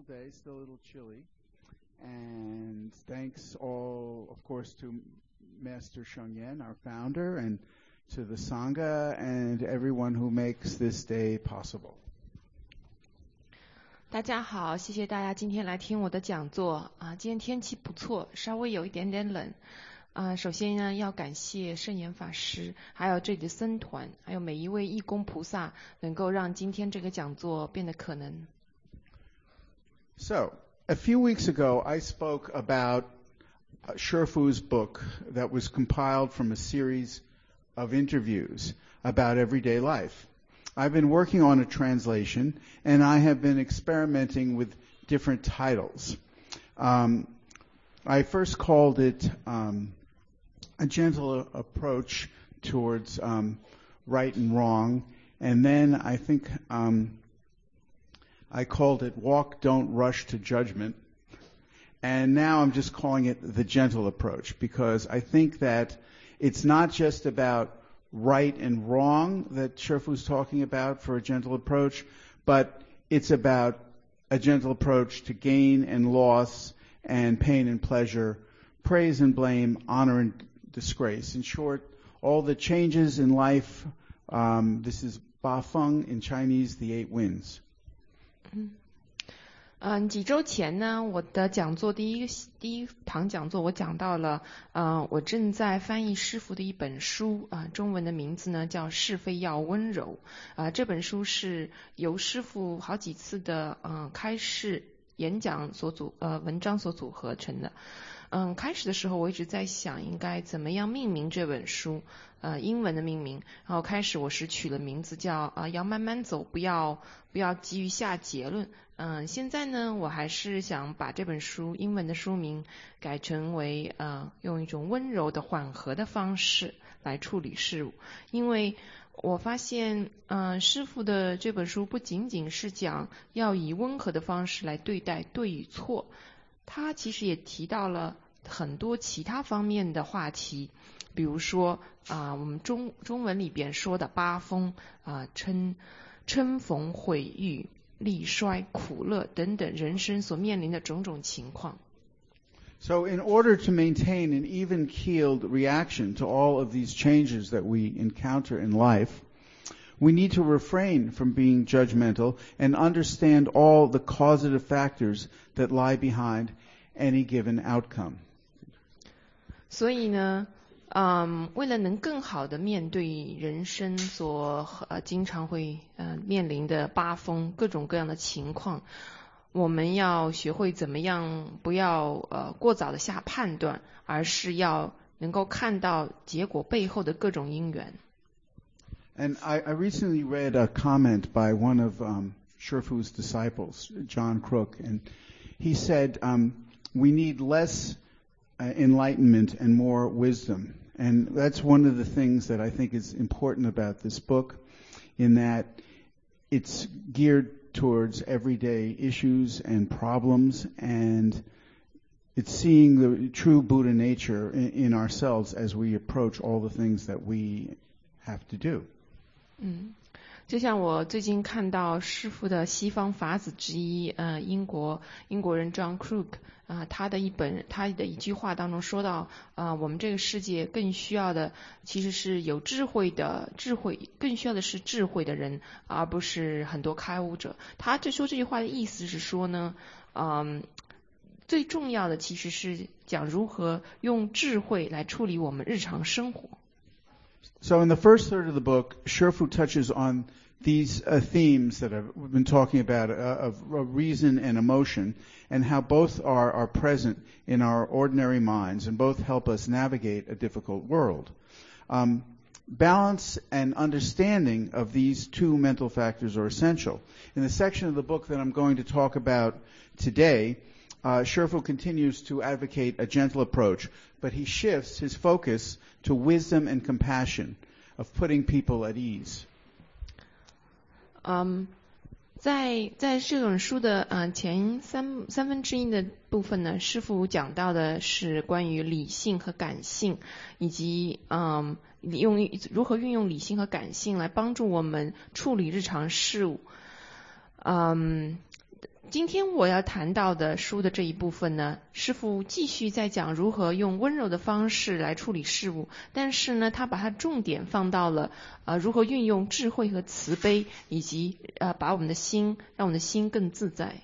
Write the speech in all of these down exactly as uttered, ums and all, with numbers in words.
beautiful day, still a little chilly. And thanks all, of course, to Master Sheng Yen, our founder, and to the Sangha and everyone who makes this day possible. 大家好，谢谢大家今天来听我的讲座啊。今天天气不错，稍微有一点点冷啊。首先呢，要感谢圣严法师，还有这里的僧团，还有每一位义工菩萨，能够让今天这个讲座变得可能。 So, a few weeks ago, I spoke about uh, Sherfu's book that was compiled from a series of interviews about everyday life. I've been working on a translation, and I have been experimenting with different titles. Um, I first called it um, A Gentle Approach Towards um, Right and Wrong, and then I think um, I called it Walk, Don't Rush to Judgment, and now I'm just calling it The Gentle Approach, because I think that it's not just about right and wrong that Sherfu's talking about for a gentle approach, but it's about a gentle approach to gain and loss and pain and pleasure, praise and blame, honor and disgrace. In short, all the changes in life. Um, this is Ba Feng, in Chinese, the eight winds. 嗯，几周前呢，我的讲座第一个第一堂讲座，我讲到了，呃，我正在翻译师父的一本书，啊、呃，中文的名字呢叫《是非要温柔》，啊、呃，这本书是由师父好几次的，嗯、呃，开示演讲所组，呃，文章所组合成的。嗯，开始的时候我一直在想应该怎么样命名这本书，呃，英文的命名。然后开始我是取了名字叫啊、呃，要慢慢走，不要不要急于下结论。嗯，现在呢，我还是想把这本书英文的书名改成为呃，用一种温柔的、缓和的方式来处理事物，因为我发现，嗯、呃，师父的这本书不仅仅是讲要以温和的方式来对待对与错，他其实也提到了很多其他方面的话题，比如说啊、呃，我们中中文里边说的八风啊，嗔嗔逢毁誉、利衰、苦乐等等人生所面临的种种情况。 So in order to maintain an even-keeled reaction to all of these changes that we encounter in life, we need to refrain from being judgmental and understand all the causative factors that lie behind any given outcome. 所以呢，嗯，为了能更好的面对人生所呃经常会呃面临的八风各种各样的情况，我们要学会怎么样不要呃过早的下判断，而是要能够看到结果背后的各种因缘。 And I, I recently read a comment by one of um, Sherfu's disciples, John Crook, and he said, um, we need less uh, enlightenment and more wisdom. And that's one of the things that I think is important about this book, in that it's geared towards everyday issues and problems, and it's seeing the true Buddha nature in, in ourselves as we approach all the things that we have to do. 嗯，就像我最近看到师父的西方法子之一，呃，英国英国人 John Crook 啊、呃，他的一本他的一句话当中说到，啊、呃，我们这个世界更需要的其实是有智慧的智慧，更需要的是智慧的人，而不是很多开悟者。他这说这句话的意思是说呢，嗯、呃，最重要的其实是讲如何用智慧来处理我们日常生活。 So in the first third of the book, Sherfu touches on these uh, themes that I've been talking about uh, of, of reason and emotion, and how both are, are present in our ordinary minds and both help us navigate a difficult world. Um, balance and understanding of these two mental factors are essential. In the section of the book that I'm going to talk about today, Uh, Sherfu continues to advocate a gentle approach, but he shifts his focus to wisdom and compassion, of putting people at ease. 嗯，在在这本书的嗯、呃、前三三分之一的部分呢，师父讲到的是关于理性和感性，以及嗯用如何运用理性和感性来帮助我们处理日常事务。嗯。 今天我要谈到的书的这一部分呢，师父继续在讲如何用温柔的方式来处理事物，但是呢，他把它重点放到了呃如何运用智慧和慈悲，以及呃把我们的心让我们的心更自在。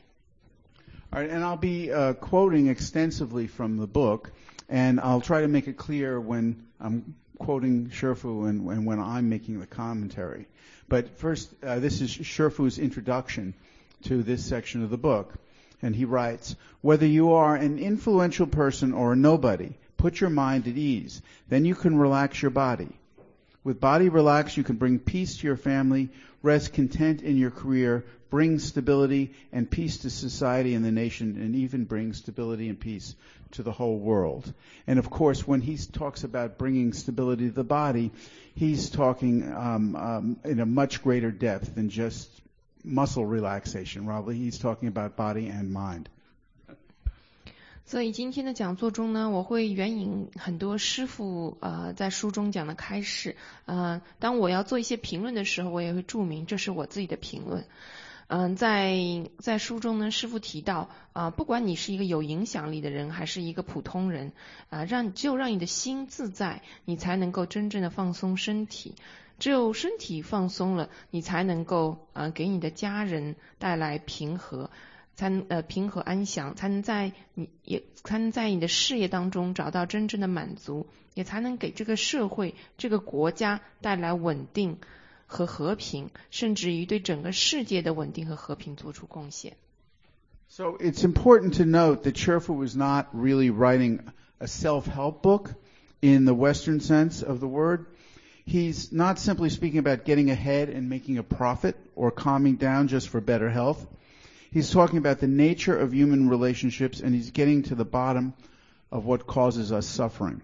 All right, and I'll be uh, quoting extensively from the book, and I'll try to make it clear when I'm quoting Sherfu and, and when I'm making the commentary. But first, uh, this is Sherfu's introduction to this section of the book. And he writes, whether you are an influential person or a nobody, put your mind at ease. Then you can relax your body. With body relaxed, you can bring peace to your family, rest content in your career, bring stability and peace to society and the nation, and even bring stability and peace to the whole world. And of course, when he talks about bringing stability to the body, he's talking um, um, in a much greater depth than just muscle relaxation. Probably he's talking about body and mind. 所以今天的讲座中呢，我会援引很多师父呃在书中讲的开示。呃，当我要做一些评论的时候，我也会注明这是我自己的评论。嗯、呃，在在书中呢，师父提到啊、呃，不管你是一个有影响力的人，还是一个普通人，啊、呃，让只有让你的心自在，你才能够真正的放松身体。只有身体放松了，你才能够呃给你的家人带来平和。才能呃平和安详，才能在你也才能在你的事业当中找到真正的满足，也才能给这个社会、这个国家带来稳定和和平，甚至于对整个世界的稳定和和平做出贡献。 So it's important to note that Sherfu was not really writing a self-help book in the Western sense of the word. He's not simply speaking about getting ahead and making a profit or calming down just for better health.He's talking about the nature of human relationships, and he's getting to the bottom of what causes us suffering.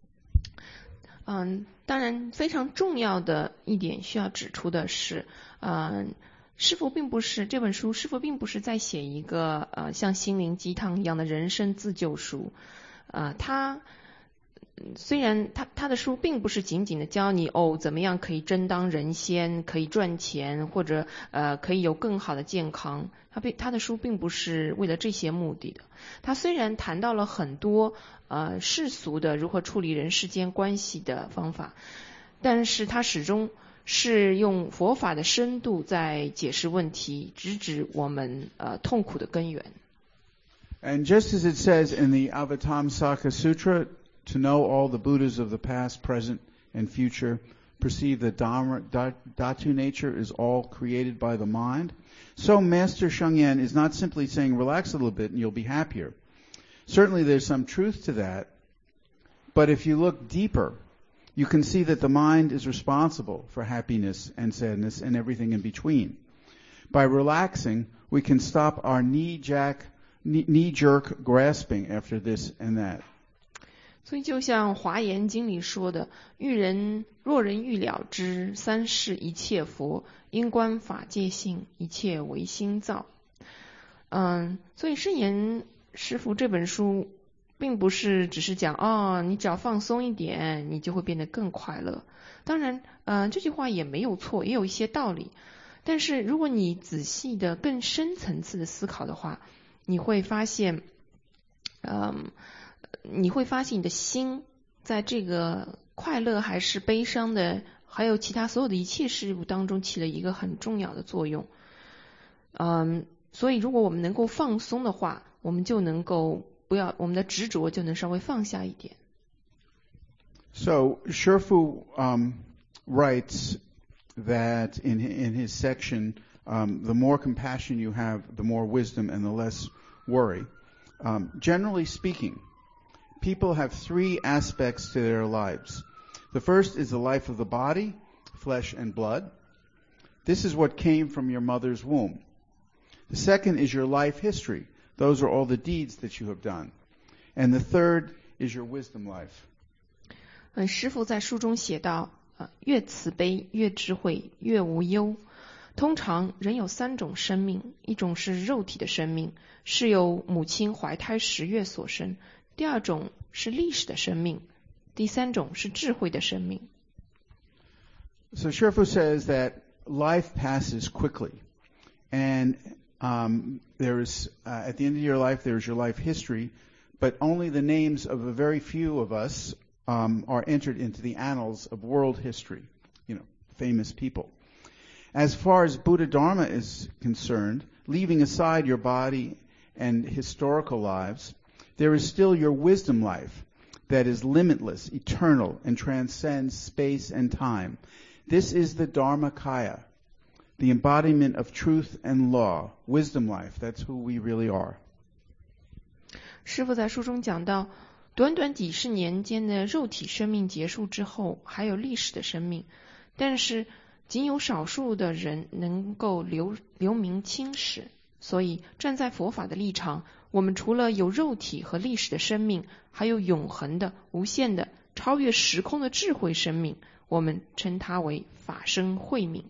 嗯，当然非常重要的一点需要指出的是，嗯，师父并不是这本书，师父并不是在写一个呃像心灵鸡汤一样的人生自救书，呃，他。虽然他他的书并不是仅仅的教你哦怎么样可以真当人仙，可以赚钱，或者呃可以有更好的健康，他被他的书并不是为了这些目的的。他虽然谈到了很多呃世俗的如何处理人世间关系的方法，但是他始终是用佛法的深度在解释问题，直指我们呃痛苦的根源。 And just as it says in the Avatamsaka Sutra,To know all the Buddhas of the past, present, and future, perceive that Dharma, Dhatu nature is all created by the mind. So Master Shengyan is not simply saying relax a little bit and you'll be happier. Certainly there's some truth to that, but if you look deeper, you can see that the mind is responsible for happiness and sadness and everything in between. By relaxing, we can stop our knee-jerk, knee-jerk grasping after this and that. 所以就像华严经里说的，欲人若人欲了之，三世一切佛，因观法界性，一切唯心造。嗯，所以圣严师父这本书并不是只是讲哦，你只要放松一点，你就会变得更快乐。当然，嗯，这句话也没有错，也有一些道理。但是如果你仔细的、更深层次的思考的话，你会发现，嗯。你会发现你的心在这个快乐还是悲伤的，还有其他所有的一切事物当中起了一个很重要的作用。嗯，所以如果我们能够放松的话，我们就能够不要我们的执着就能稍微放下一点。 So Sherfu um, writes that in in his section, um, the more compassion you have, the more wisdom and the less worry. Um, generally speaking,People have three aspects to their lives. The first is the life of the body, flesh and blood. This is what came from your mother's womb. The second is your life history. Those are all the deeds that you have done. And the third is your wisdom life. 嗯，师父在书中写道，呃，越慈悲，越智慧，越无忧。通常人有三种生命，一种是肉体的生命，是由母亲怀胎十月所生。第二种是历史的生命，第三种是智慧的生命。 So Sherfu says that life passes quickly, and um, there is, uh, at the end of your life, there is your life history, but only the names of a very few of us um, are entered into the annals of world history, you know, famous people. As far as Buddha Dharma is concerned, leaving aside your body and historical lives, there is still your wisdom life that is limitless, eternal, and transcends space and time. This is the Dharmakaya, the embodiment of truth and law, wisdom life. That's who we really are. 师父在书中讲到，短短几十年间的肉体生命结束之后，还有历史的生命，但是仅有少数的人能够留留名青史。所以站在佛法的立场，我们除了有肉体和历史的生命，还有永恒的、无限的、超越时空的智慧生命，我们称它为法身慧命。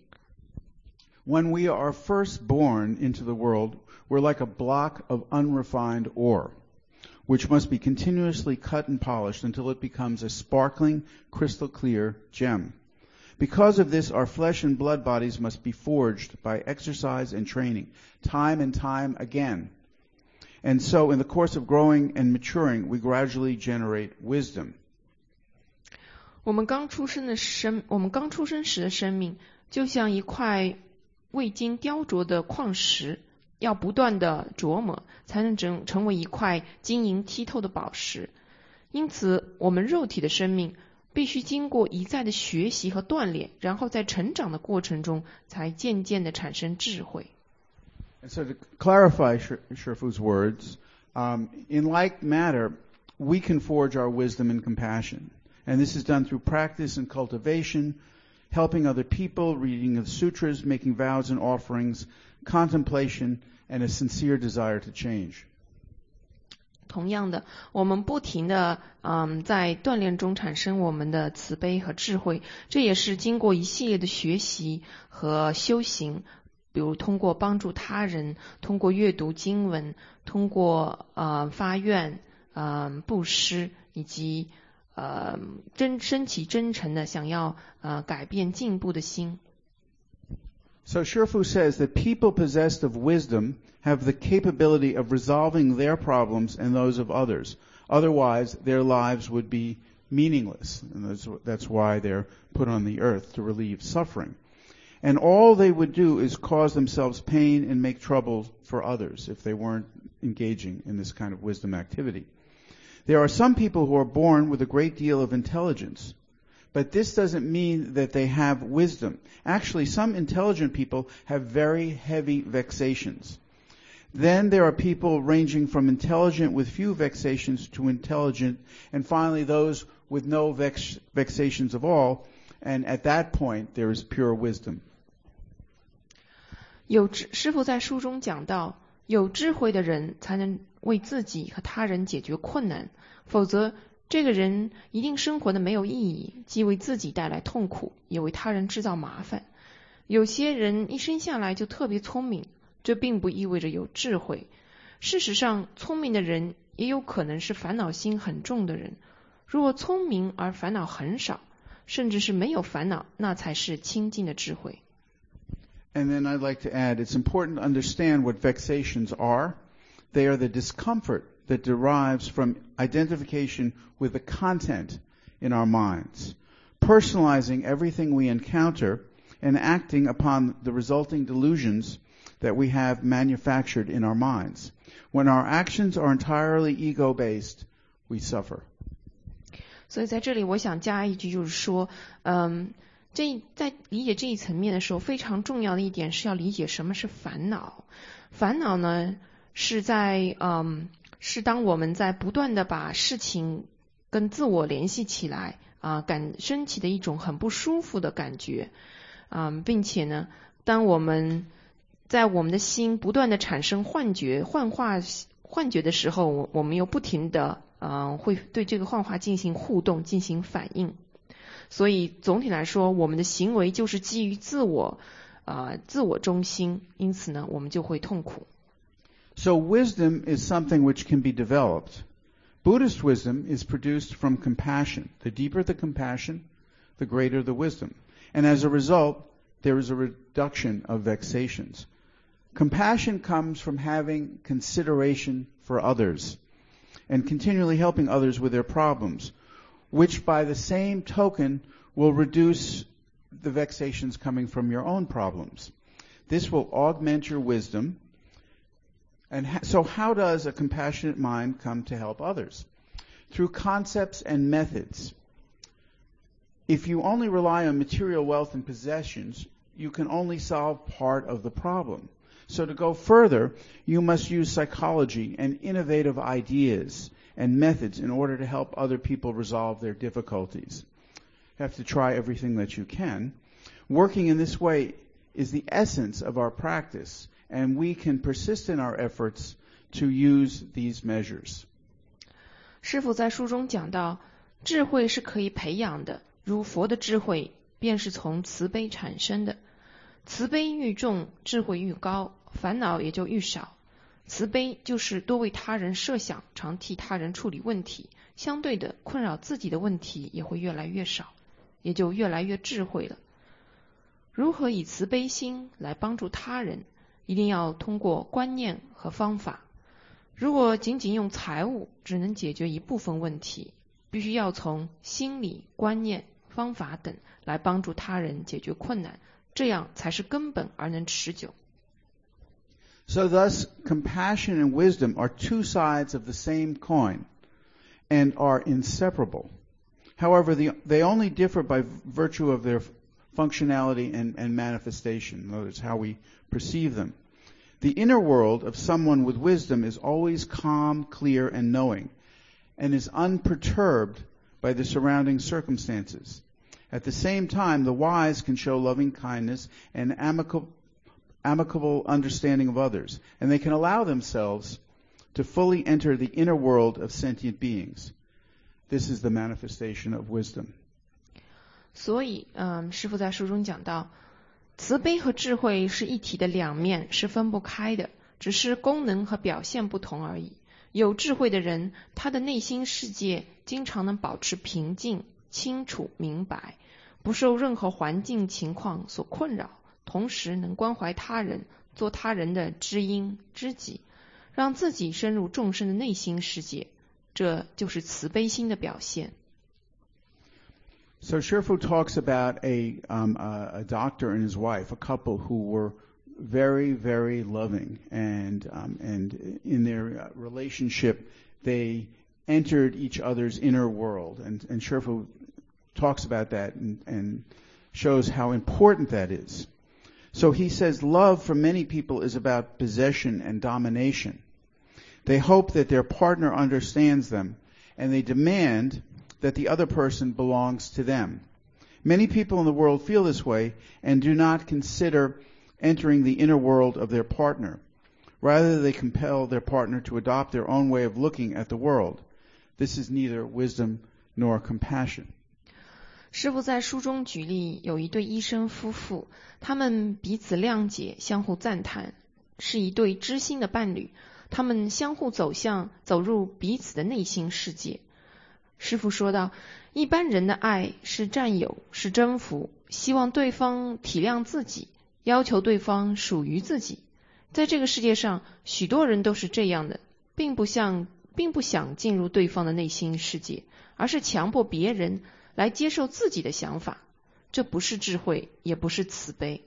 When we are first born into the world, we're like a block of unrefined ore, which must be continuously cut and polished until it becomes a sparkling, crystal clear gem. Because of this, our flesh and blood bodies must be forged by exercise and training, time and time again. And so, in the course of growing and maturing, we gradually generate wisdom. 我们刚出生的生，我们刚出生时的生命，就像一块未经雕琢的矿石，要不断的琢磨，才能成成为一块晶莹剔透的宝石。因此，我们肉体的生命必须经过一再的学习和锻炼，然后在成长的过程中才渐渐的产生智慧。 And so to clarify Shifu's words, um, in like matter, we can forge our wisdom and compassion. And this is done through practice and cultivation, helping other people, reading the sutras, making vows and offerings, contemplation, and a sincere desire to change. 同样的，我们不停的嗯在锻炼中产生我们的慈悲和智慧，这也是经过一系列的学习和修行，比如通过帮助他人，通过阅读经文，通过呃发愿、呃布施，以及呃真升起真诚的想要呃改变进步的心。 So Shifu says that people possessed of wisdom have the capability of resolving their problems and those of others. Otherwise, their lives would be meaningless. And that's, that's why they're put on the earth, to relieve suffering. And all they would do is cause themselves pain and make trouble for others if they weren't engaging in this kind of wisdom activity. There are some people who are born with a great deal of intelligence. But this doesn't mean that they have wisdom. Actually, some intelligent people have very heavy vexations. Then there are people ranging from intelligent with few vexations to intelligent, and finally those with no vex- vexations of all, and at that point there is pure wisdom. 有智，师父在书中讲到，有智慧的人才能为自己和他人解决困难，否则这个人一定生活的没有意义，既为自己带来痛苦，也为他人制造麻烦。有些人一生下来就特别聪明，这并不意味着有智慧。事实上，聪明的人也有可能是烦恼心很重的人。如果聪明而烦恼很少，甚至是没有烦恼，那才是清净的智慧。 And then I'd like to add, it's important to understand what vexations are. They are the discomfort that derives from identification with the content in our minds, personalizing everything we encounter and acting upon the resulting delusions that we have manufactured in our minds. When our actions are entirely ego-based, we suffer. 所以在这里我想加一句，就是说，嗯，这在理解这一层面的时候，非常重要的一点是要理解什么是烦恼。烦恼呢，是在嗯。是当我们在不断的把事情跟自我联系起来啊，感升起的一种很不舒服的感觉啊，并且呢，当我们在我们的心不断的产生幻觉、幻化、幻觉的时候，我我们又不停的啊会对这个幻化进行互动、进行反应。所以总体来说，我们的行为就是基于自我啊自我中心，因此呢，我们就会痛苦。 So wisdom is something which can be developed. Buddhist wisdom is produced from compassion. The deeper the compassion, the greater the wisdom. And as a result, there is a reduction of vexations. Compassion comes from having consideration for others and continually helping others with their problems, which by the same token will reduce the vexations coming from your own problems. This will augment your wisdom. And ha- so how does a compassionate mind come to help others? Through concepts and methods. If you only rely on material wealth and possessions, you can only solve part of the problem. So to go further, you must use psychology and innovative ideas and methods in order to help other people resolve their difficulties. You have to try everything that you can. Working in this way is the essence of our practice, and we can persist in our efforts to use these measures. 师父在书中讲到，智慧是可以培养的，如佛的智慧便是从慈悲产生的。慈悲愈重，智慧愈高，烦恼也就愈少。慈悲就是多为他人设想，常替他人处理问题，相对的，困扰自己的问题也会越来越少，也就越来越智慧了。如何以慈悲心来帮助他人，一定要通过观念和方法。如果仅仅用财物，只能解决一部分问题，必须要从心理、观念、方法等来帮助他人解决困难，这样才是根本而能持久。 So thus, compassion and wisdom are two sides of the same coin and are inseparable. However, the, they only differ by virtue of their functionality and, and manifestation. In other words, how we perceive them. The inner world of someone with wisdom is always calm, clear, and knowing, and is unperturbed by the surrounding circumstances. At the same time, the wise can show loving kindness and amicable, amicable understanding of others, and they can allow themselves to fully enter the inner world of sentient beings. This is the manifestation of wisdom. 所以，嗯，师父在书中讲到，慈悲和智慧是一体的两面，是分不开的，只是功能和表现不同而已。有智慧的人，他的内心世界经常能保持平静、清楚、明白，不受任何环境情况所困扰，同时能关怀他人，做他人的知音知己，让自己深入众生的内心世界，这就是慈悲心的表现。 So Shifu talks about a, um, a, a doctor and his wife, a couple who were very, very loving, and um, and in their relationship, they entered each other's inner world, and, and Shifu talks about that and, and shows how important that is. So he says love for many people is about possession and domination. They hope that their partner understands them, and they demand that the other person belongs to them. Many people in the world feel this way and do not consider entering the inner world of their partner. Rather, they compel their partner to adopt their own way of looking at the world. This is neither wisdom nor compassion. 师父在书中举例，有一对医生夫妇，他们彼此谅解，相互赞叹，是一对知心的伴侣。他们相互走向，走入彼此的内心世界。师父说道，一般人的爱是占有，是征服，希望对方体谅自己，要求对方属于自己。在这个世界上，许多人都是这样的，并不像，并不想进入对方的内心世界，而是强迫别人来接受自己的想法。这不是智慧，也不是慈悲。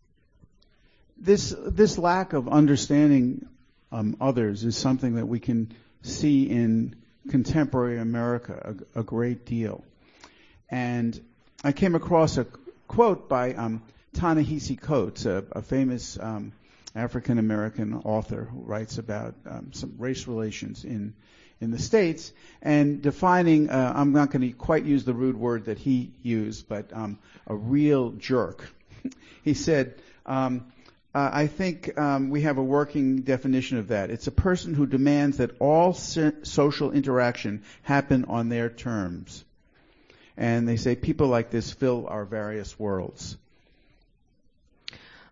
This, this lack of understanding um, others is something that we can see in contemporary America a, a great deal. And I came across a quote by um, Ta-Nehisi Coates, a, a famous um, African-American author who writes about um, some race relations in in the States, and defining, uh, I'm not going to quite use the rude word that he used, but um, a real jerk. He said, um, Uh, I think um, we have a working definition of that. It's a person who demands that all so- social interaction happen on their terms. And they say people like this fill our various worlds.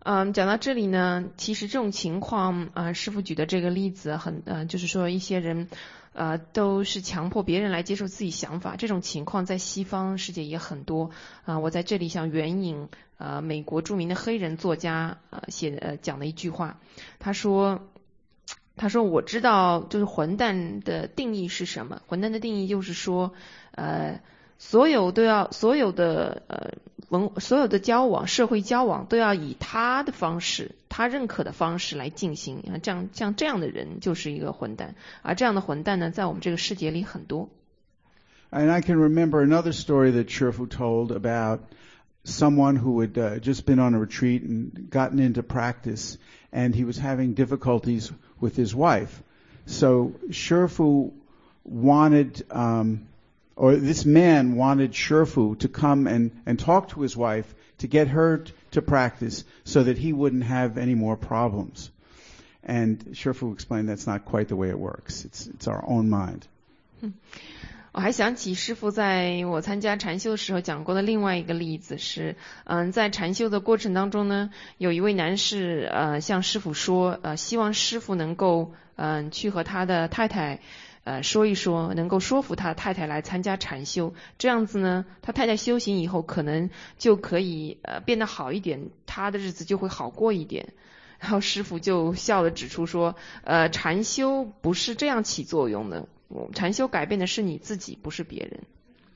嗯，讲到这里呢，其实这种情况，呃，师父举的这个例子很，呃，就是说一些人，呃，都是强迫别人来接受自己想法，这种情况在西方世界也很多。啊、呃，我在这里想援引，呃，美国著名的黑人作家，呃，写呃讲的一句话，他说，他说我知道，就是混蛋的定义是什么？混蛋的定义就是说，呃。所有都要，所有的呃文，所有的交往，社会交往都要以他的方式，他认可的方式来进行啊，这样像这样的人就是一个混蛋，而这样的混蛋呢，在我们这个世界里很多。 And I can remember another story that Shifu told about someone who had uh, just been on a retreat and gotten into practice, and he was having difficulties with his wife. So Shifu wanted. Um, Or this man wanted Shifu to come and, and talk to his wife to get her t- to practice so that he wouldn't have any more problems. And Shifu explained that's not quite the way it works. It's, it's our own mind. 我还想起师父在我参加禅修的时候讲过的另外一个例子是，嗯，在禅修的过程当中呢，有一位男士呃向师父说，呃，希望师父能够嗯、呃、去和他的太太。呃，说一说，能够说服他太太来参加禅修，这样子呢，他太太修行以后可能就可以呃变得好一点，他的日子就会好过一点。然后师父就笑着指出说，呃，禅修不是这样起作用的，禅修改变的是你自己，不是别人。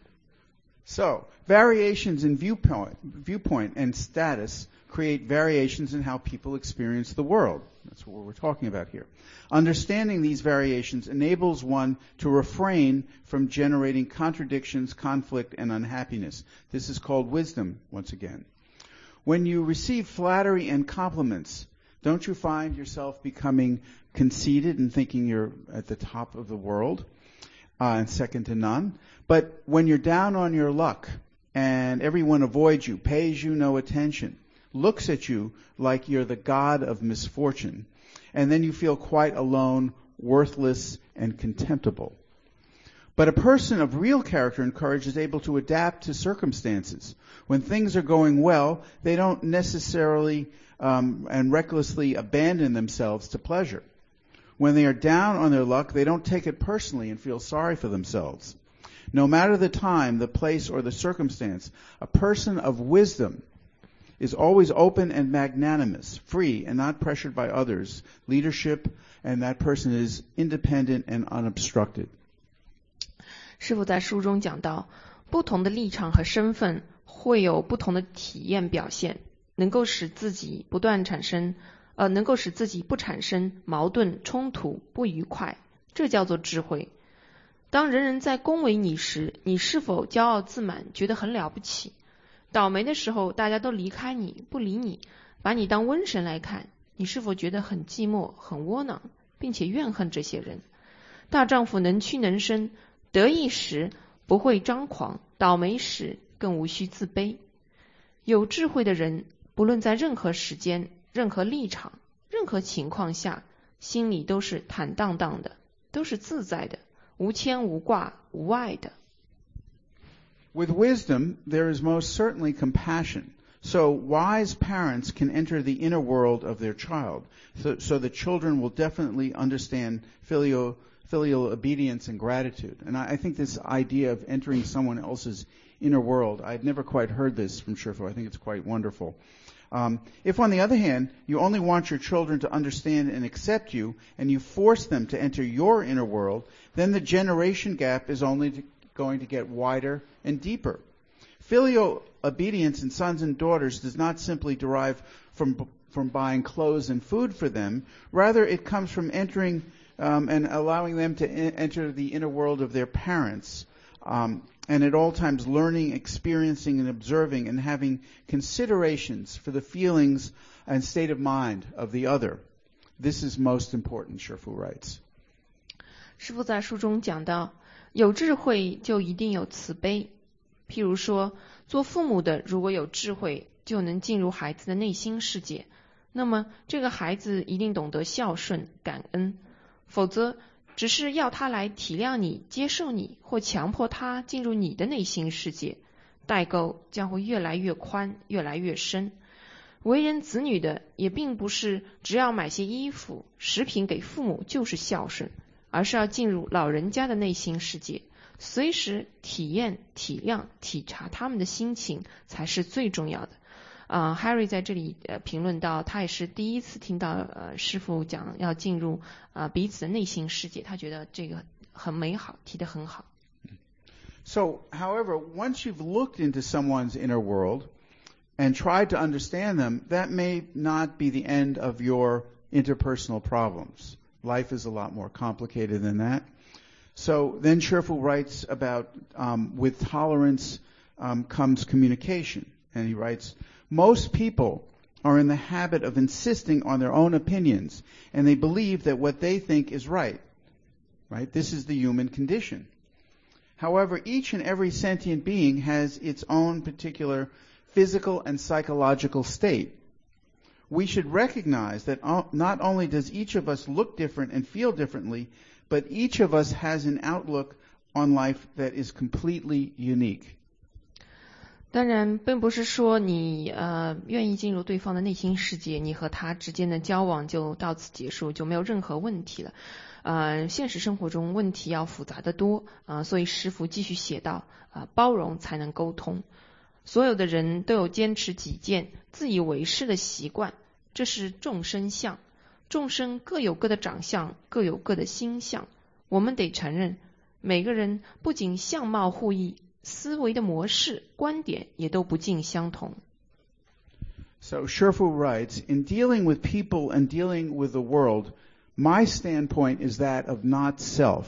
So, variations in viewpoint, viewpoint and status create variations in how people experience the world. That's what we're talking about here. Understanding these variations enables one to refrain from generating contradictions, conflict, and unhappiness. This is called wisdom, once again. When you receive flattery and compliments, don't you find yourself becoming conceited and thinking you're at the top of the world uh, and second to none? But when you're down on your luck and everyone avoids you, pays you no attention, looks at you like you're the god of misfortune, and then you feel quite alone, worthless, and contemptible. But a person of real character and courage is able to adapt to circumstances. When things are going well, they don't necessarily um, and recklessly abandon themselves to pleasure. When they are down on their luck, they don't take it personally and feel sorry for themselves. No matter the time, the place, or the circumstance, a person of wisdom is always open and magnanimous, free and not pressured by others, leadership, and that person is independent and unobstructed. 师父在书中讲到，不同的立场和身份会有不同的体验表现，能够使自己不断产生，呃，能够使自己不产生矛盾、冲突、不愉快，这叫做智慧。当人人在恭维你时，你是否骄傲自满，觉得很了不起？倒霉的时候，大家都离开你，不理你，把你当瘟神来看，你是否觉得很寂寞、很窝囊，并且怨恨这些人？大丈夫能屈能伸，得意时不会张狂，倒霉时更无需自卑。有智慧的人，不论在任何时间、任何立场、任何情况下，心里都是坦荡荡的，都是自在的，无牵无挂，无碍的。 With wisdom, there is most certainly compassion. So wise parents can enter the inner world of their child, so, so the children will definitely understand filial, filial obedience and gratitude. And I, I think this idea of entering someone else's inner world, I've never quite heard this from Shifu. I think it's quite wonderful. Um, if, on the other hand, you only want your children to understand and accept you, and you force them to enter your inner world, then the generation gap is only to, going to get wider and deeper. Filial obedience in sons and daughters does not simply derive from from buying clothes and food for them. Rather, it comes from entering um, and allowing them to in- enter the inner world of their parents, um, and at all times learning, experiencing, and observing, and having considerations for the feelings and state of mind of the other. This is most important, Shifu writes. 师父在书中讲到，有智慧就一定有慈悲。譬如说，做父母的如果有智慧，就能进入孩子的内心世界，那么这个孩子一定懂得孝顺、感恩。否则，只是要他来体谅你、接受你，或强迫他进入你的内心世界，代沟将会越来越宽、越来越深。 为人子女的也并不是只要买些衣服、食品给父母就是孝顺，而是要进入老人家的内心世界，随时体验、体谅、体察他们的心情才是最重要的。呃 Harry 在这里呃评论到，他也是第一次听到呃师父讲要进入呃彼此的内心世界，他觉得这个很美好，提得很好。 So, however, once you've looked into someone's inner world and tried to understand them, that may not be the end of your interpersonal problems. Life is a lot more complicated than that. So then Shifu writes about, um, with tolerance um, comes communication. And he writes, most people are in the habit of insisting on their own opinions, and they believe that what they think is right. Right? This is the human condition. However, each and every sentient being has its own particular physical and psychological state. We should recognize that not only does each of us look different and feel differently, but each of us has an outlook on life that is completely unique. 当然并不是说你呃愿意进入对方的内心世界，你和他之间的交往就到此结束，就没有任何问题了。呃现实生活中问题要复杂得多啊、呃，所以师父继续写道啊、呃，包容才能沟通。所有的人都有坚持己见、自以为是的习惯，这是众生相。众生各有各的长相，各有各的心相。我们得承认，每个人不仅相貌互异，思维的模式、观点也都不尽相同。 So Shifu writes, in dealing with people and dealing with the world, my standpoint is that of not self.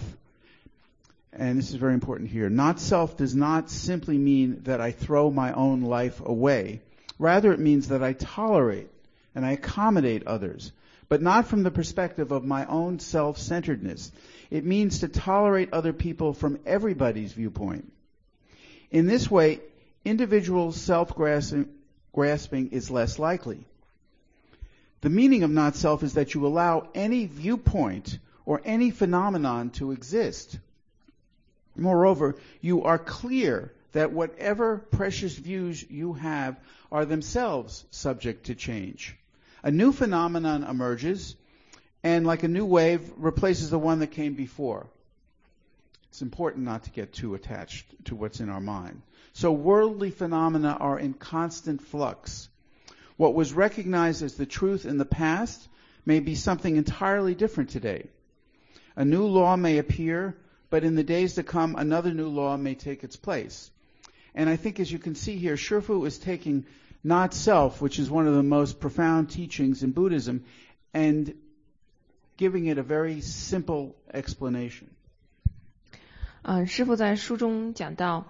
And this is very important here. Not self does not simply mean that I throw my own life away. Rather, it means that I tolerate and I accommodate others, but not from the perspective of my own self-centeredness. It means to tolerate other people from everybody's viewpoint. In this way, individual self-grasping is less likely. The meaning of not self is that you allow any viewpoint or any phenomenon to exist. Moreover, you are clear that whatever precious views you have are themselves subject to change. A new phenomenon emerges, and like a new wave, replaces the one that came before. It's important not to get too attached to what's in our mind. So worldly phenomena are in constant flux. What was recognized as the truth in the past may be something entirely different today. A new law may appear, but in the days to come, another new law may take its place. And I think, as you can see here, Shifu is taking not self, which is one of the most profound teachings in Buddhism, and giving it a very simple explanation. 嗯，师父在书中讲到，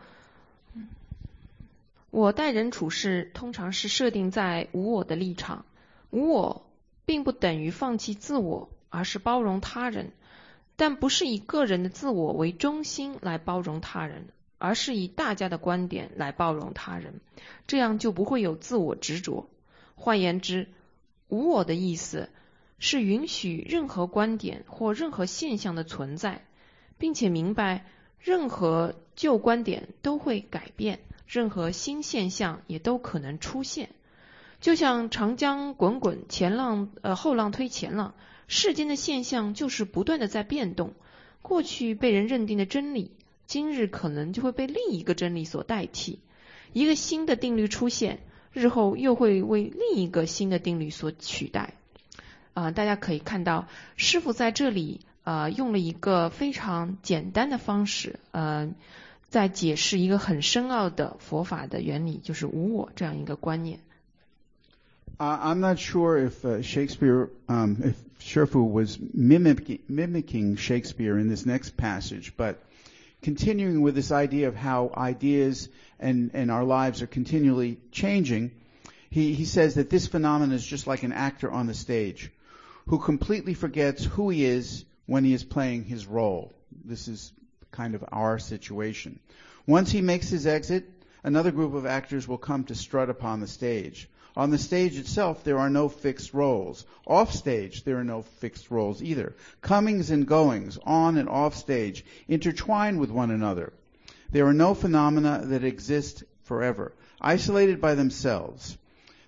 我待人处事通常是设定在无我的立场，无我并不等于放弃自我，而是包容他人，但不是以个人的自我为中心来包容他人，而是以大家的观点来包容他人，这样就不会有自我执着。换言之，无我的意思是允许任何观点或任何现象的存在，并且明白任何旧观点都会改变，任何新现象也都可能出现。就像长江滚滚，前浪呃后浪推前浪，世间的现象就是不断的在变动。过去被人认定的真理，今日可能就会被另一个真理所代替。一个新的定律出现，日后又会为另一个新的定律所取代。啊、呃，大家可以看到，师父在这里呃用了一个非常简单的方式，呃，在解释一个很深奥的佛法的原理，就是无我这样一个观念。 Uh, I'm not sure if uh, Shakespeare, um, if Shifu was mimicking, mimicking Shakespeare in this next passage, but continuing with this idea of how ideas and, and our lives are continually changing, he, he says that this phenomenon is just like an actor on the stage who completely forgets who he is when he is playing his role. This is kind of our situation. Once he makes his exit, another group of actors will come to strut upon the stage. On the stage itself, there are no fixed roles. Off stage, there are no fixed roles either. Comings and goings, on and off stage, intertwine with one another. There are no phenomena that exist forever, isolated by themselves.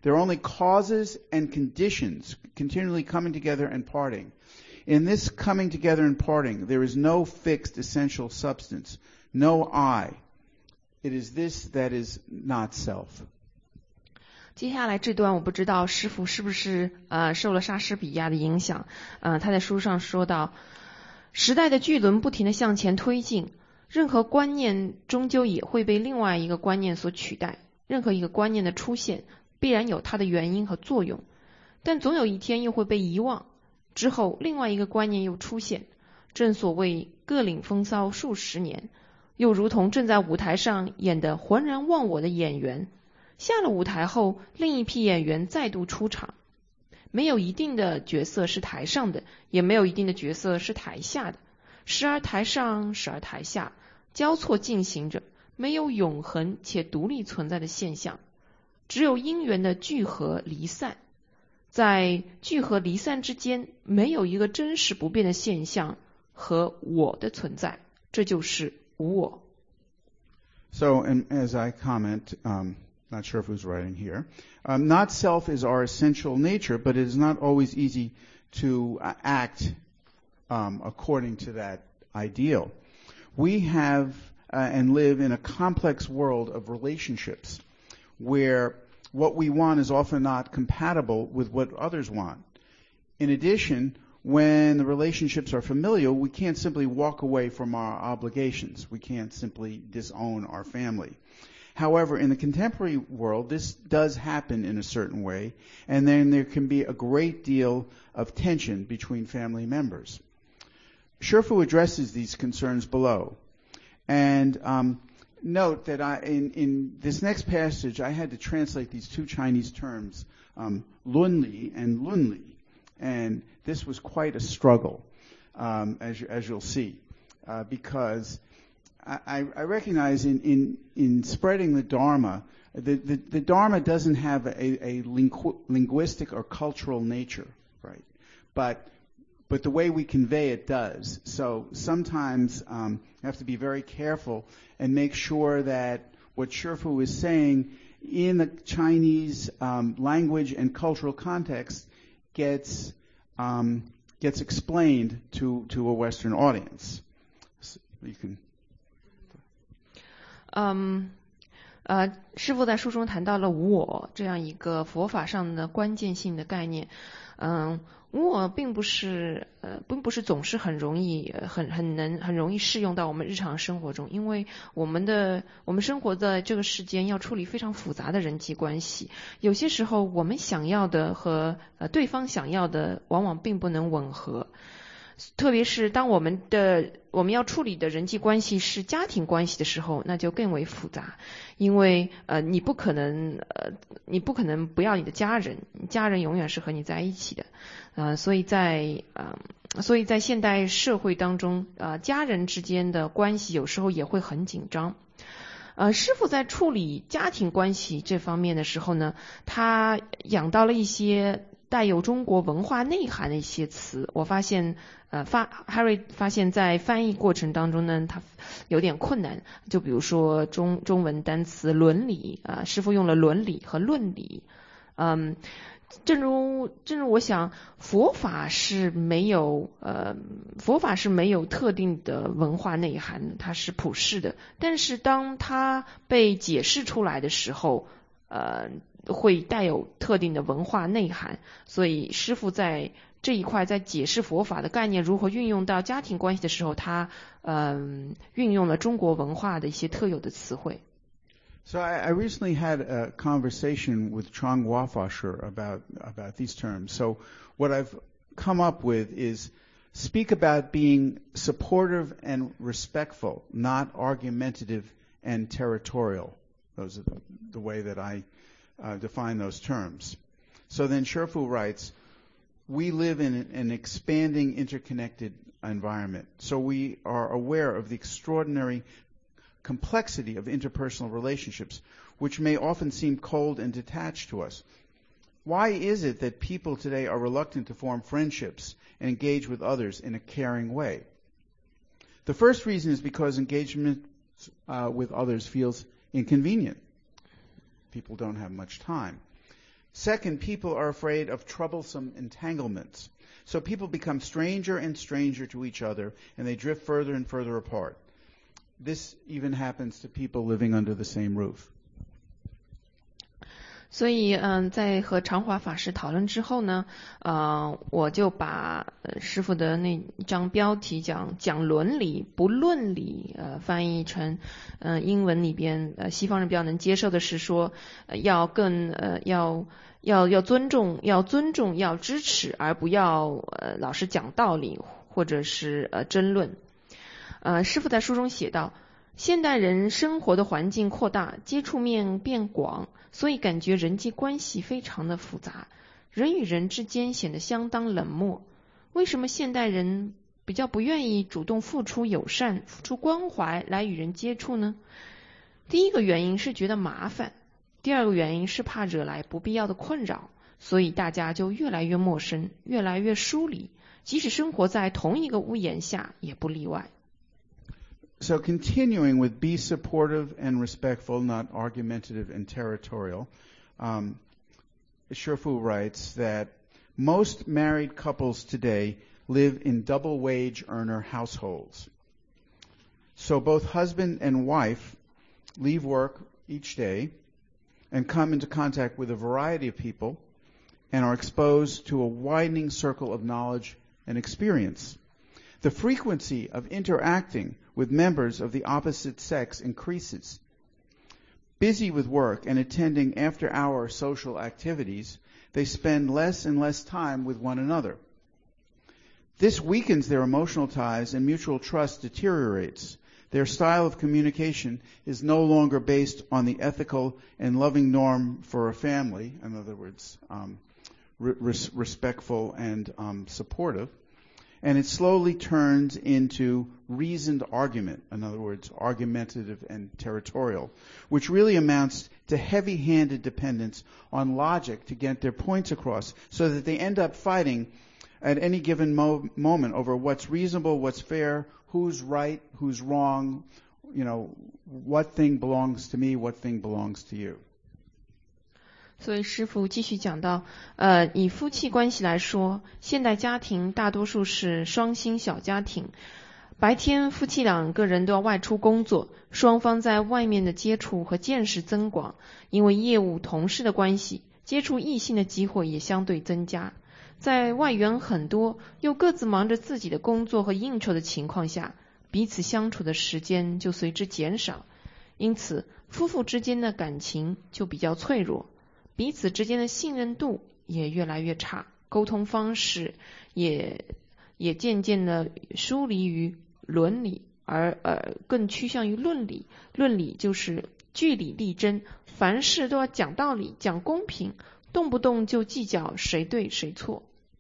They're only causes and conditions continually coming together and parting. In this coming together and parting, there is no fixed essential substance, no I. It is this that is not self. 接下来这段我不知道师父是不是呃受了莎士比亚的影响，呃他在书上说到，时代的巨轮不停地向前推进，任何观念终究也会被另外一个观念所取代，任何一个观念的出现必然有它的原因和作用，但总有一天又会被遗忘，之后另外一个观念又出现，正所谓各领风骚数十年，又如同正在舞台上演得浑然忘我的演员，下了舞台后另一批演员再度出场，没有一定的角色是台上的，也没有一定的角色是台下的，时而台上时而台下交错进行着，没有永恒且独立存在的现象，只有因缘的聚合离散，在聚合离散之间没有一个真实不变的现象和我的存在，这就是无我。 So, and as I comment, um, not sure if who's writing here, um, not self is our essential nature, but it is not always easy to uh, act um, according to that ideal. We have uh, and live in a complex world of relationships where what we want is often not compatible with what others want. In addition, when the relationships are familial, we can't simply walk away from our obligations. We can't simply disown our family. However, in the contemporary world, this does happen in a certain way, and then there can be a great deal of tension between family members. Shifu addresses these concerns below. And um, note that I, in, in this next passage, I had to translate these two Chinese terms, um, lunli and lunli. And this was quite a struggle, um, as, you, as you'll see, uh, because I, I recognize in, in, in spreading the Dharma, the, the, the Dharma doesn't have a, a lingu- linguistic or cultural nature, right? But but the way we convey it does. So sometimes um, you have to be very careful and make sure that what Shifu is saying in the Chinese um, language and cultural context gets um, gets explained to, to a Western audience. So you can. 嗯，呃，师父在书中谈到了无我这样一个佛法上的关键性的概念。嗯，无我并不是呃，并不是总是很容易、很很能、很容易适用到我们日常生活中，因为我们的我们生活在这个世间要处理非常复杂的人际关系，有些时候我们想要的和呃对方想要的往往并不能吻合。特别是当我们的我们要处理的人际关系是家庭关系的时候，那就更为复杂，因为呃你不可能呃你不可能不要你的家人，家人永远是和你在一起的，呃所以在呃所以在现代社会当中，呃家人之间的关系有时候也会很紧张。呃，师父在处理家庭关系这方面的时候呢，他养到了一些带有中国文化内涵的一些词，我发现呃发 Harry 发现在翻译过程当中呢，他有点困难，就比如说中中文单词伦理啊、呃，师父用了伦理和论理，嗯。正如正如我想，佛法是没有呃，佛法是没有特定的文化内涵，它是普世的。但是当它被解释出来的时候，呃，会带有特定的文化内涵。所以师父在这一块在解释佛法的概念如何运用到家庭关系的时候，他嗯、呃、运用了中国文化的一些特有的词汇。 So I, I recently had a conversation with Trong Wafasher about about these terms. So what I've come up with is speak about being supportive and respectful, not argumentative and territorial. Those are the, the way that I uh, define those terms. So then Shifu writes, we live in an, an expanding, interconnected environment. So we are aware of the extraordinary complexity of interpersonal relationships, which may often seem cold and detached to us. Why is it that people today are reluctant to form friendships and engage with others in a caring way? The first reason is because engagement uh, with others feels inconvenient. People don't have much time. Second, people are afraid of troublesome entanglements. So people become stranger and stranger to each other, and they drift further and further apart. This even happens to people living under the same roof. 所以，嗯，在和长华法师讨论之后呢，呃，我就把、呃、师父的那张标题讲讲伦理不论理，呃，翻译成，呃，英文里边，呃，西方人比较能接受的是说，呃、要更，呃，要要要尊重，要尊重，要支持，而不要，呃，老是讲道理或者是呃争论。呃，师父在书中写道，现代人生活的环境扩大，接触面变广。所以感觉人际关系非常的复杂，人与人之间显得相当冷漠。为什么现代人比较不愿意主动付出友善、付出关怀来与人接触呢？第一个原因是觉得麻烦，第二个原因是怕惹来不必要的困扰，所以大家就越来越陌生，越来越疏离，即使生活在同一个屋檐下也不例外。 So continuing with be supportive and respectful, not argumentative and territorial, um, Shifu writes that most married couples today live in double-wage earner households. So both husband and wife leave work each day and come into contact with a variety of people and are exposed to a widening circle of knowledge and experience. The frequency of interacting with members of the opposite sex increases. Busy with work and attending after-hour social activities, they spend less and less time with one another. This weakens their emotional ties and mutual trust deteriorates. Their style of communication is no longer based on the ethical and loving norm for a family, in other words, um, res- respectful and um, supportive. And it slowly turns into reasoned argument, in other words, argumentative and territorial, which really amounts to heavy-handed dependence on logic to get their points across, so that they end up fighting at any given mo- moment over what's reasonable, what's fair, who's right, who's wrong, you know, what thing belongs to me, what thing belongs to you. 所以师父继续讲到，呃，以夫妻关系来说，现代家庭大多数是双薪小家庭，白天夫妻两个人都要外出工作，双方在外面的接触和见识增广，因为业务同事的关系，接触异性的机会也相对增加。在外援很多，又各自忙着自己的工作和应酬的情况下，彼此相处的时间就随之减少，因此夫妇之间的感情就比较脆弱。彼此之间的信任度也越来越差，沟通方式也也渐渐的疏离于伦理，而呃更趋向于论理。论理就是据理力争，凡事都要讲道理、讲公平，动不动就计较谁对谁错。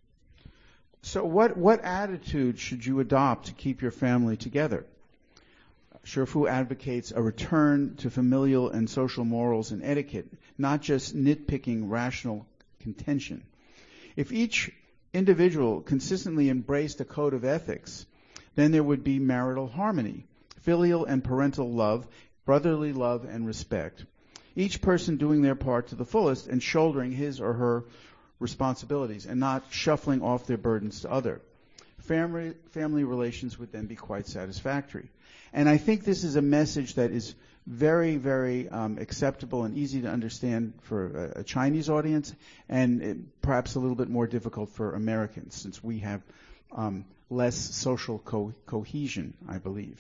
So what what attitude should you adopt to keep your family together? Shifu advocates a return to familial and social morals and etiquette, not just nitpicking rational contention. If each individual consistently embraced a code of ethics, then there would be marital harmony, filial and parental love, brotherly love and respect, each person doing their part to the fullest and shouldering his or her responsibilities and not shuffling off their burdens to others. Family, family relations would then be quite satisfactory. And I think this is a message that is very, very um, acceptable and easy to understand for a, a Chinese audience, and it, perhaps a little bit more difficult for Americans, since we have um, less social co- cohesion, I believe.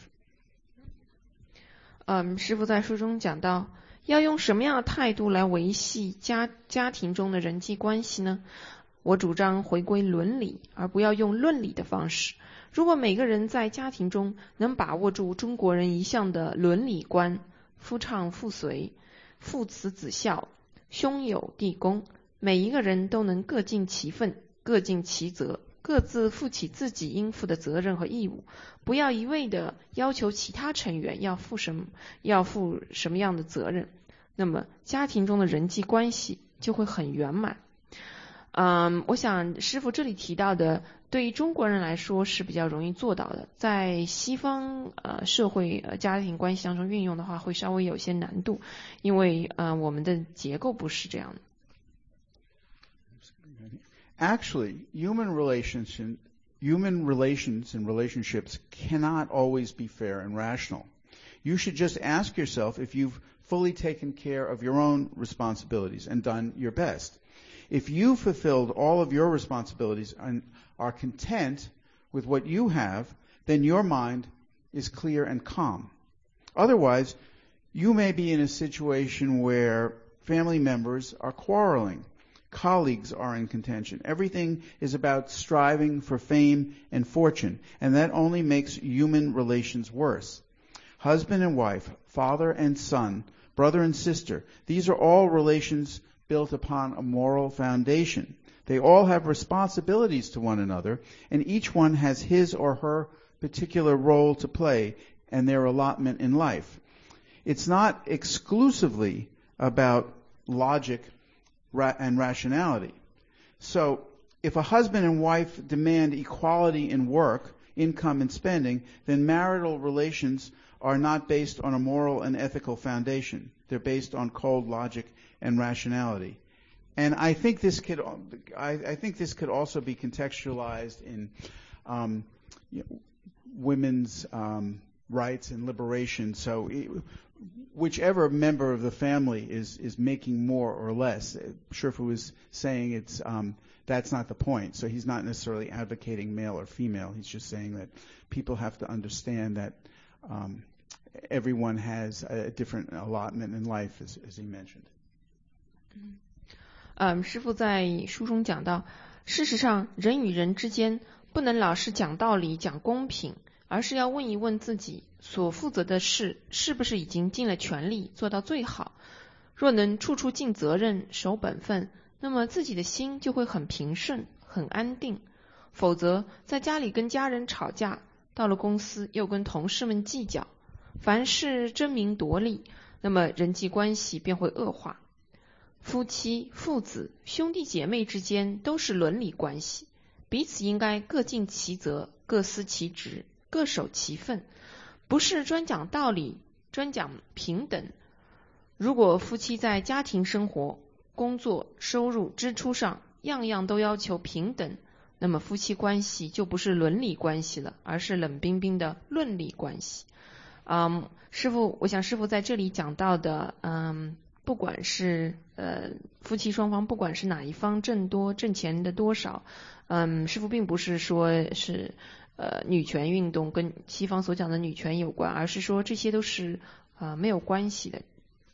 嗯，师父在书中讲到，要用什么样的态度来维系家家庭中的人际关系呢？我主张回归伦理，而不要用论理的方式。如果每个人在家庭中能把握住中国人一向的伦理观，夫唱妇随，父慈子孝，兄友弟恭，每一个人都能各尽其分，各尽其责，各自负起自己应负的责任和义务，不要一味的要求其他成员要负什么要负什么样的责任，那么家庭中的人际关系就会很圆满。嗯，我想师父这里提到的，对于中国人来说是比较容易做到的，在西方呃社会呃家庭关系当中运用的话，会稍微有些难度，因为呃我们的结构不是这样的。 Actually, human relationship, human relations and relationships cannot always be fair and rational. You should just ask yourself if you've fully taken care of your own responsibilities and done your best. If you fulfilled all of your responsibilities and are content with what you have, then your mind is clear and calm. Otherwise, you may be in a situation where family members are quarreling, colleagues are in contention. Everything is about striving for fame and fortune, and that only makes human relations worse. Husband and wife, father and son, brother and sister, these are all relations built upon a moral foundation. They all have responsibilities to one another, and each one has his or her particular role to play and their allotment in life. It's not exclusively about logic and rationality. So, if a husband and wife demand equality in work, income, and spending, then marital relations are not based on a moral and ethical foundation. They're based on cold logic and rationality. And I think this could, I, I think this could also be contextualized in um, you know, women's um, rights and liberation. So, it, whichever member of the family is is making more or less, Sherfu was saying it's um, that's not the point. So he's not necessarily advocating male or female. He's just saying that people have to understand that um, everyone has a different allotment in life, as, as he mentioned. 嗯，师父在书中讲到，事实上人与人之间不能老是讲道理、讲公平，而是要问一问自己所负责的事是不是已经尽了全力做到最好。若能处处尽责任、守本分，那么自己的心就会很平顺、很安定。否则在家里跟家人吵架，到了公司又跟同事们计较，凡事争名夺利，那么人际关系便会恶化。夫妻、父子、兄弟姐妹之间都是伦理关系，彼此应该各尽其责，各司其职，各守其分，不是专讲道理，专讲平等。如果夫妻在家庭生活、工作、收入、支出上样样都要求平等，那么夫妻关系就不是伦理关系了，而是冷冰冰的论理关系。嗯，师父，我想师父在这里讲到的，嗯，不管是呃夫妻双方，不管是哪一方挣多挣钱的多少，嗯，师父并不是说是呃女权运动跟西方所讲的女权有关，而是说这些都是呃没有关系的。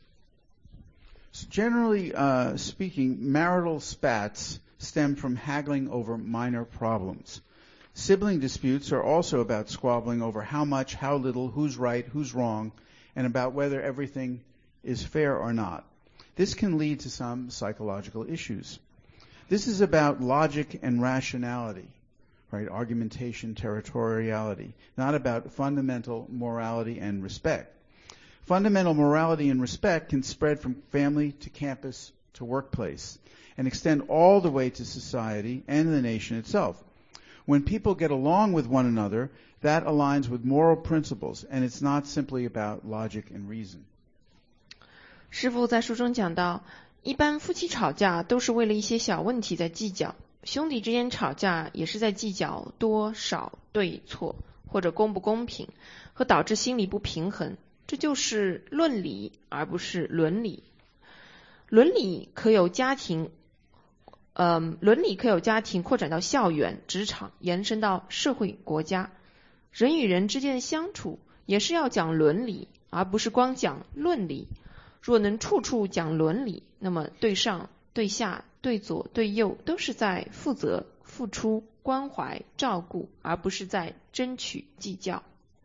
Generally uh, speaking, marital spats stem from haggling over minor problems. Sibling disputes are also about squabbling over how much, how little, who's right, who's wrong, and about whether everything is fair or not. This can lead to some psychological issues. This is about logic and rationality, right? Argumentation, territoriality, not about fundamental morality and respect. Fundamental morality and respect can spread from family to campus to workplace and extend all the way to society and the nation itself. When people get along with one another, that aligns with moral principles, and it's not simply about logic and reason. 师父在书中讲到，一般夫妻吵架都是为了一些小问题在计较，兄弟之间吵架也是在计较多少、对错或者公不公平，和导致心理不平衡。这就是论理，而不是伦理。伦理可有家庭，呃，伦理可有家庭扩展到校园、职场，延伸到社会、国家。人与人之间的相处也是要讲伦理，而不是光讲论理。若能处处讲伦理，那么对上、对下、对左、对右都是在负责、付出、关怀、照顾，而不是在争取、计较。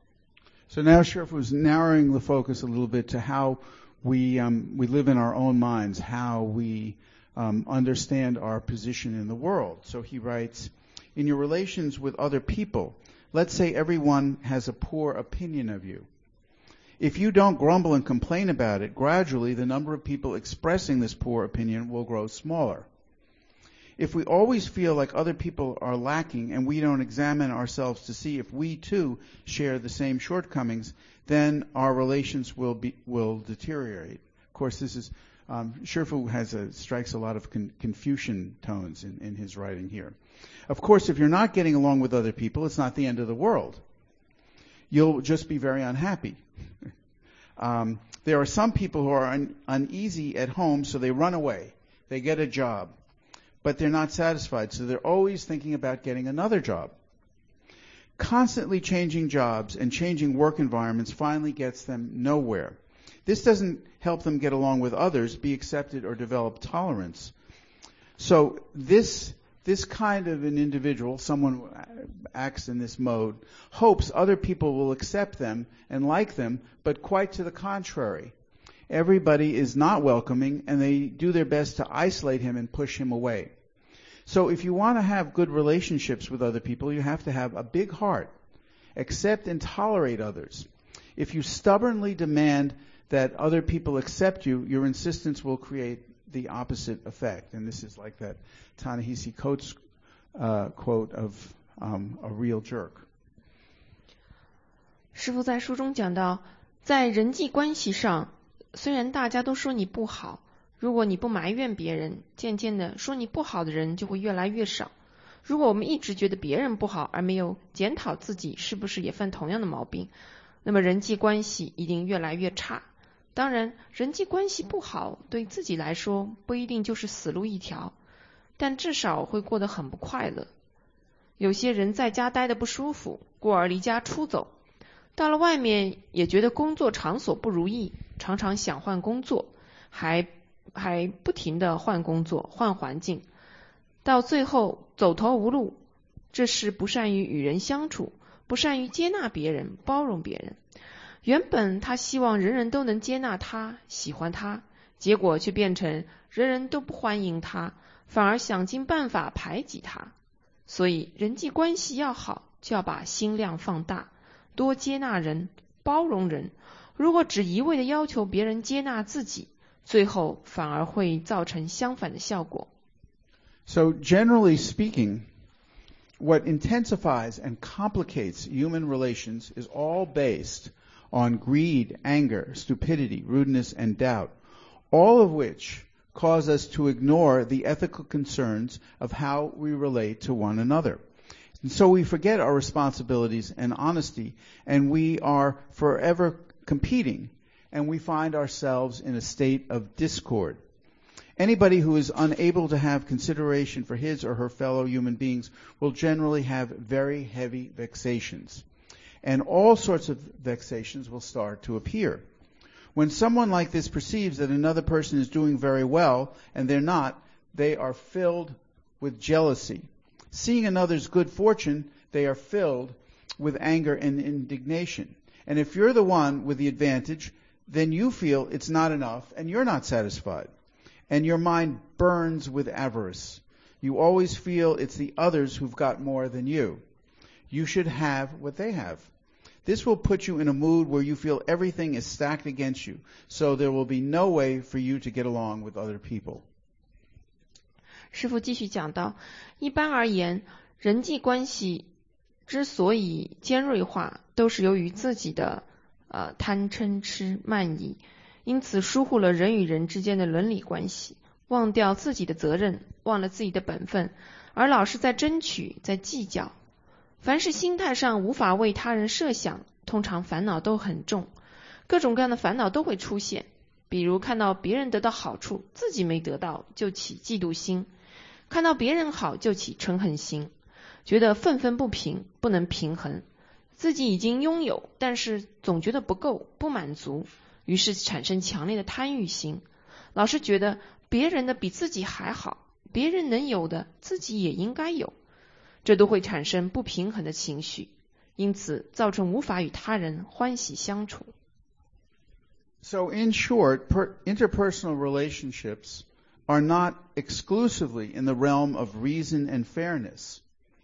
So now Sherfu is narrowing the focus a little bit to how we um, we live in our own minds, how we um, understand our position in the world. So he writes, in your relations with other people, let's say everyone has a poor opinion of you. If you don't grumble and complain about it, gradually the number of people expressing this poor opinion will grow smaller. If we always feel like other people are lacking and we don't examine ourselves to see if we too share the same shortcomings, then our relations will be will deteriorate. Of course, this is Um, Shifu has a, strikes a lot of con- Confucian tones in, in his writing here. Of course, if you're not getting along with other people, it's not the end of the world. You'll just be very unhappy. um, there are some people who are un- uneasy at home, so they run away. They get a job, but they're not satisfied, so they're always thinking about getting another job. Constantly changing jobs and changing work environments finally gets them nowhere. This doesn't help them get along with others, be accepted, or develop tolerance. So this this kind of an individual, someone who acts in this mode, hopes other people will accept them and like them, but quite to the contrary. Everybody is not welcoming, and they do their best to isolate him and push him away. So if you want to have good relationships with other people, you have to have a big heart. Accept and tolerate others. If you stubbornly demand that other people accept you, your insistence will create the opposite effect. And this is like that Ta-Nehisi Coates uh, quote of um, a real jerk. 师父在书中讲到，在人际关系上，虽然大家都说你不好，如果你不埋怨别人，渐渐的说你不好的人就会越来越少。如果我们一直觉得别人不好，而没有检讨自己是不是也犯同样的毛病，那么人际关系一定越来越差。当然，人际关系不好对自己来说不一定就是死路一条，但至少会过得很不快乐。有些人在家待得不舒服，故而离家出走，到了外面也觉得工作场所不如意，常常想换工作，还还不停地换工作换环境，到最后走投无路。这是不善于与人相处，不善于接纳别人，包容别人。原本他希望人人都能接纳他，喜欢他，结果却变成人人都不欢迎他，反而想尽办法排挤他。所以人际关系要好，就要把心量放大，多接纳人，包容人。如果只一味的要求别人接纳自己，最后反而会造成相反的效果。 So generally speaking, what intensifies and complicates human relations is all based on greed, anger, stupidity, rudeness, and doubt, all of which cause us to ignore the ethical concerns of how we relate to one another. And so we forget our responsibilities and honesty, and we are forever competing, and we find ourselves in a state of discord. Anybody who is unable to have consideration for his or her fellow human beings will generally have very heavy vexations. And all sorts of vexations will start to appear. When someone like this perceives that another person is doing very well and they're not, they are filled with jealousy. Seeing another's good fortune, they are filled with anger and indignation. And if you're the one with the advantage, then you feel it's not enough and you're not satisfied. And your mind burns with avarice. You always feel it's the others who've got more than you. You should have what they have. This will put you in a mood where you feel everything is stacked against you, so there will be no way for you to get along with other people. 师父继续讲到，一般而言，人际关系之所以尖锐化，都是由于自己的呃贪嗔痴慢疑，因此疏忽了人与人之间的伦理关系，忘掉自己的责任，忘了自己的本分，而老是在争取，在计较。凡是心态上无法为他人设想，通常烦恼都很重，各种各样的烦恼都会出现。比如看到别人得到好处，自己没得到，就起嫉妒心；看到别人好，就起嗔恨心，觉得愤愤不平，不能平衡。自己已经拥有，但是总觉得不够，不满足，于是产生强烈的贪欲心，老是觉得别人的比自己还好，别人能有的自己也应该有，这都会产生不平衡的情绪，因此造成无法与他人欢喜相处。 So in short, per- interpersonal relationships are not exclusively in the realm of reason and fairness,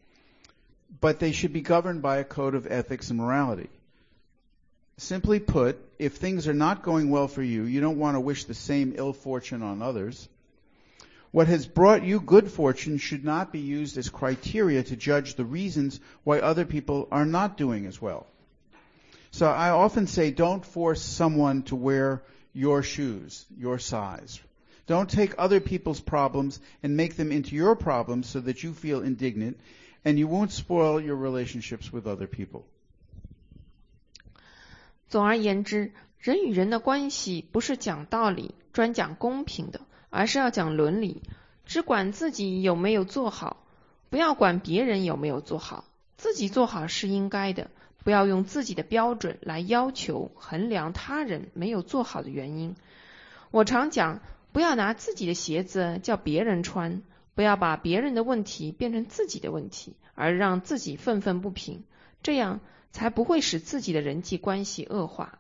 but they should be governed by a code of ethics and morality. Simply put, if things are not going well for you, you don't want to wish the same ill fortune on others. What has brought you good fortune should not be used as criteria to judge the reasons why other people are not doing as well. So I often say, don't force someone to wear your shoes, your size. Don't take other people's problems and make them into your problems so that you feel indignant, and you won't spoil your relationships with other people. 总而言之，人与人的关系不是讲道理，专讲公平的，而是要讲伦理，只管自己有没有做好，不要管别人有没有做好。自己做好是应该的，不要用自己的标准来要求衡量他人没有做好的原因。我常讲，不要拿自己的鞋子叫别人穿，不要把别人的问题变成自己的问题，而让自己愤愤不平，这样才不会使自己的人际关系恶化。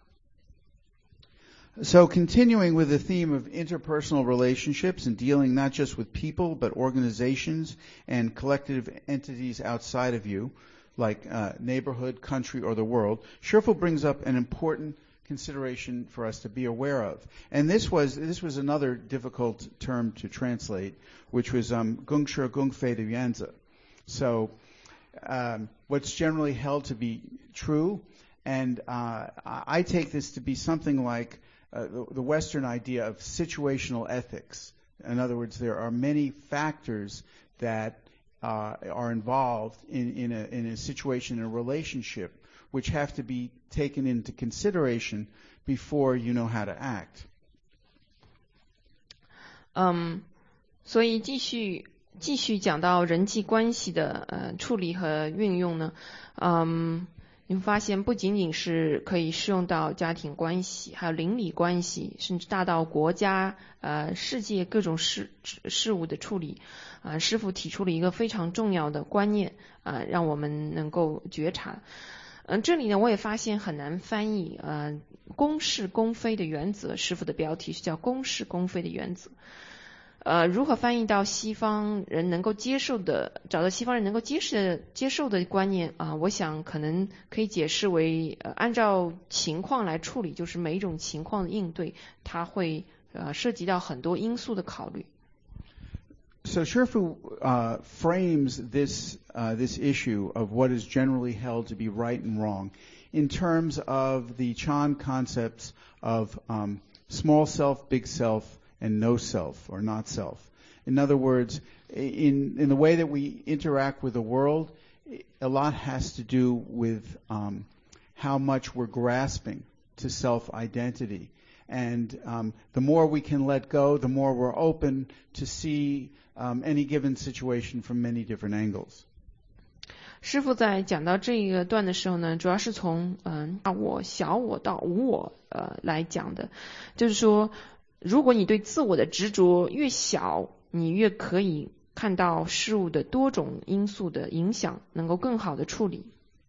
So continuing with the theme of interpersonal relationships and dealing not just with people but organizations and collective entities outside of you, like uh, neighborhood, country, or the world, Sherful brings up an important consideration for us to be aware of. And this was this was another difficult term to translate, which was um, Gungshi Gungfei de Yuanzi. So um, what's generally held to be true, and uh, I take this to be something like uh, the, the Western idea of situational ethics. In other words, there are many factors that uh, are involved in, in, a, in a situation, in a relationship, which have to be taken into consideration before you know how to act. 嗯，所以继续继续讲到人际关系的呃处理和运用呢，嗯，你会发现不仅仅是可以适用到家庭关系，还有邻里关系，甚至大到国家呃世界各种事事物的处理。啊、呃，师父提出了一个非常重要的观念啊、呃，让我们能够觉察。嗯、呃，这里呢我也发现很难翻译，呃，公是公非的原则，师父的标题是叫公是公非的原则。呃，如何翻译到西方人能够接受的，找到西方人能够接受的接受的观念啊、呃，我想可能可以解释为，呃，按照情况来处理，就是每一种情况的应对，它会呃涉及到很多因素的考虑。 So Sherfu uh, frames this uh, this issue of what is generally held to be right and wrong in terms of the Chan concepts of um, small self, big self, and no self or not self. In other words, in in the way that we interact with the world, a lot has to do with um, how much we're grasping to self-identity. And um, the more we can let go, the more we're open to see um, any given situation from many different angles. 师父在讲到这一个段的时候呢，主要是从嗯大我、小我到无我呃来讲的，就是说，如果你对自我的执着越小，你越可以看到事物的多种因素的影响，能够更好的处理。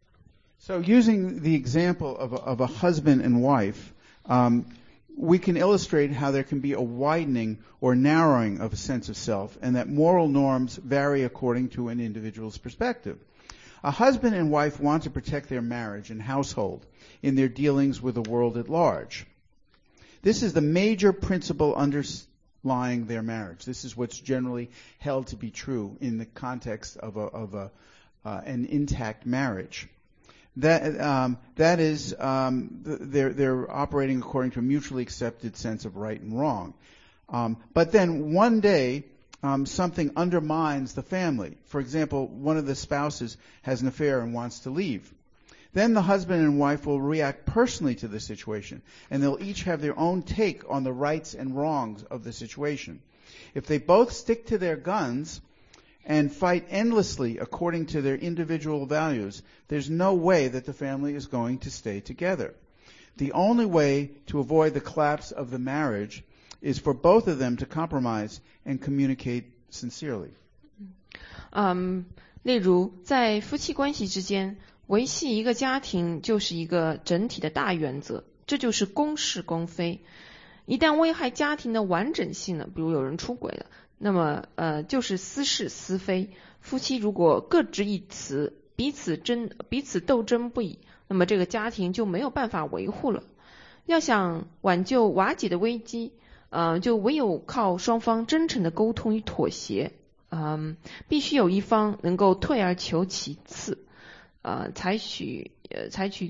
So using the example of a, of a husband and wife, um, we can illustrate how there can be a widening or narrowing of a sense of self, and that moral norms vary according to an individual's perspective. A husband and wife want to protect their marriage and household in their dealings with the world at large. This is the major principle underlying their marriage. This is what's generally held to be true in the context of a, of a, uh, an intact marriage. That um, that is, um, they're they're operating according to a mutually accepted sense of right and wrong. Um, but then one day, um, something undermines the family. For example, one of the spouses has an affair and wants to leave. Then the husband and wife will react personally to the situation, and they'll each have their own take on the rights and wrongs of the situation. If they both stick to their guns and fight endlessly according to their individual values, there's no way that the family is going to stay together. The only way to avoid the collapse of the marriage is for both of them to compromise and communicate sincerely. 嗯，例如在夫妻关系之间，维系一个家庭就是一个整体的大原则，这就是公是公非。一旦危害家庭的完整性了，比如有人出轨了，那么呃就是私是私非。夫妻如果各执一词，彼此争彼此斗争不已，那么这个家庭就没有办法维护了。要想挽救瓦解的危机，呃就唯有靠双方真诚的沟通与妥协，嗯、呃，必须有一方能够退而求其次，呃采取呃采取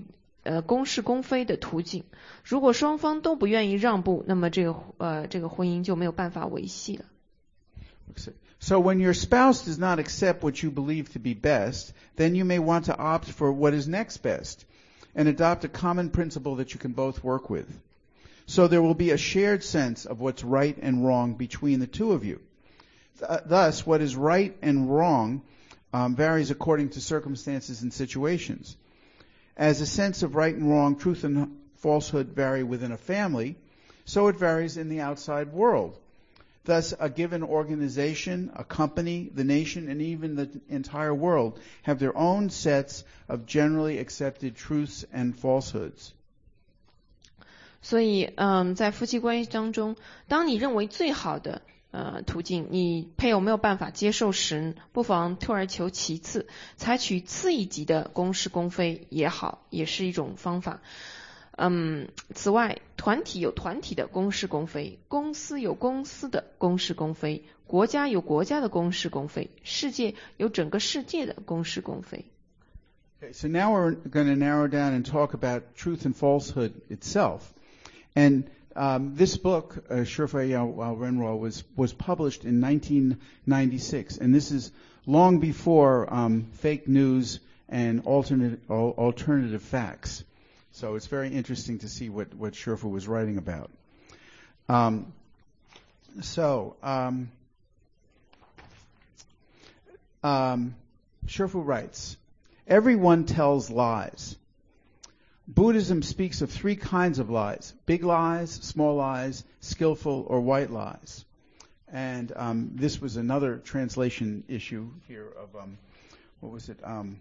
呃公是公非的途径。如果双方都不愿意让步，那么这个呃这个婚姻就没有办法维系了。 So when your spouse does not accept what you believe to be best, then you may want to opt for what is next best and adopt a common principle that you can both work with. So there will be a shared sense of what's right and wrong between the two of you. Thus, what is right and wrong um, varies according to circumstances and situations. As a sense of right and wrong, truth and falsehood vary within a family, so it varies in the outside world. Thus, a given organization, a company, the nation, and even the entire world have their own sets of generally accepted truths and falsehoods. 所以，嗯，在夫妻关系当中，当你认为最好的呃途径，你配偶没有办法接受时，不妨退而求其次，采取次一级的公是公非也好，也是一种方法。嗯，此外，团体有团体的公是公非，公司有公司的公是公非，国家有国家的公是公非，世界有整个世界的公是公非。 Okay, so now we're going to narrow down and talk about truth and falsehood itself. And um, this book, uh, 是非要温柔, was was published in nineteen ninety-six, and this is long before um, fake news and alternate alternative facts. So it's very interesting to see what, what Sherfu was writing about. Um, so, um, um, Sherfu writes, everyone tells lies. Buddhism speaks of three kinds of lies: big lies, small lies, skillful or white lies. And um, this was another translation issue here of, um, what was it, um,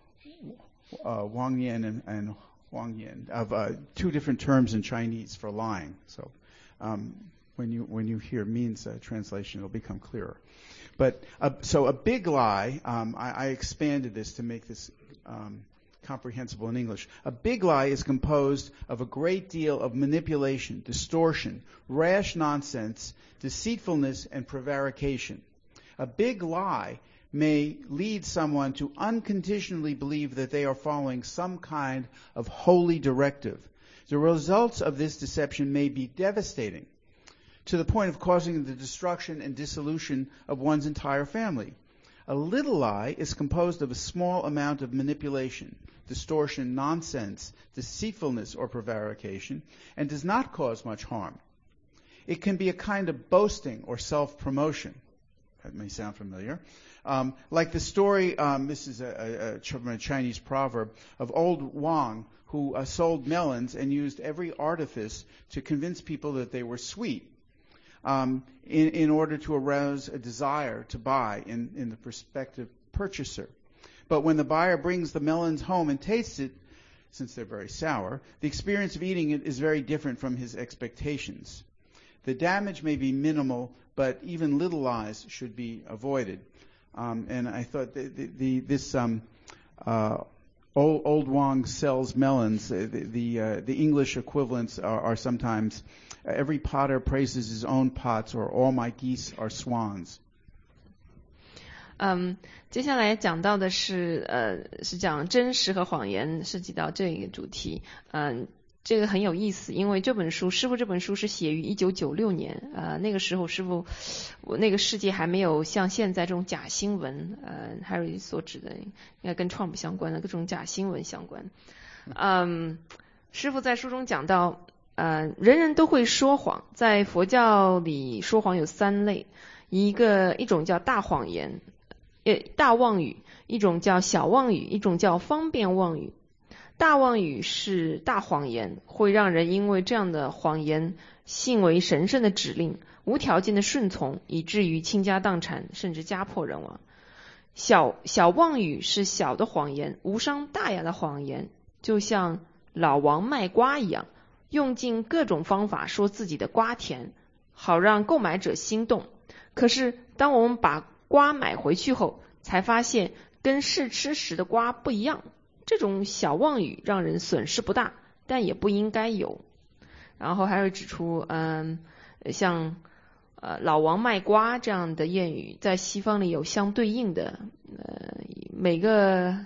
uh, Wang Yan and, and Huang Yin, of uh, two different terms in Chinese for lying. So um, when you when you hear Min's uh, translation, it'll become clearer. But uh, so a big lie, um, I, I expanded this to make this um, comprehensible in English. A big lie is composed of a great deal of manipulation, distortion, rash nonsense, deceitfulness, and prevarication. A big lie may lead someone to unconditionally believe that they are following some kind of holy directive. The results of this deception may be devastating, to the point of causing the destruction and dissolution of one's entire family. A little lie is composed of a small amount of manipulation, distortion, nonsense, deceitfulness, or prevarication, and does not cause much harm. It can be a kind of boasting or self-promotion. That may sound familiar. Um, like the story, um, this is a, a, a Chinese proverb, of old Wang, who uh, sold melons and used every artifice to convince people that they were sweet, um, in, in order to arouse a desire to buy in, in the prospective purchaser. But when the buyer brings the melons home and tastes it, since they're very sour, the experience of eating it is very different from his expectations. The damage may be minimal, but even little lies should be avoided. Um, and I thought the, the, the, this um, uh, old, old Wang sells melons. Uh, the the, uh, the English equivalents are, are sometimes uh, every potter praises his own pots, or all my geese are swans. 嗯，接下来讲到的是呃，是讲真实和谎言涉及到这个主题。嗯。这个很有意思，因为这本书，师父这本书是写于一九九六年，呃，那个时候师父，我那个世界还没有像现在这种假新闻，呃 ，Harry 所指的应该跟 Trump 相关的各种假新闻相关。嗯，师父在书中讲到，呃，人人都会说谎，在佛教里说谎有三类，一个一种叫大谎言，呃，大妄语，一种叫小妄语，一种叫方便妄语。大妄语是大谎言，会让人因为这样的谎言信为神圣的指令，无条件的顺从，以至于倾家荡产，甚至家破人亡。小小妄语是小的谎言，无伤大雅的谎言，就像老王卖瓜一样，用尽各种方法说自己的瓜甜，好让购买者心动。可是当我们把瓜买回去后，才发现跟试吃时的瓜不一样。这种小妄语让人损失不大，但也不应该有。然后还会指出，嗯，像呃老王卖瓜这样的谚语，在西方里有相对应的，呃，每个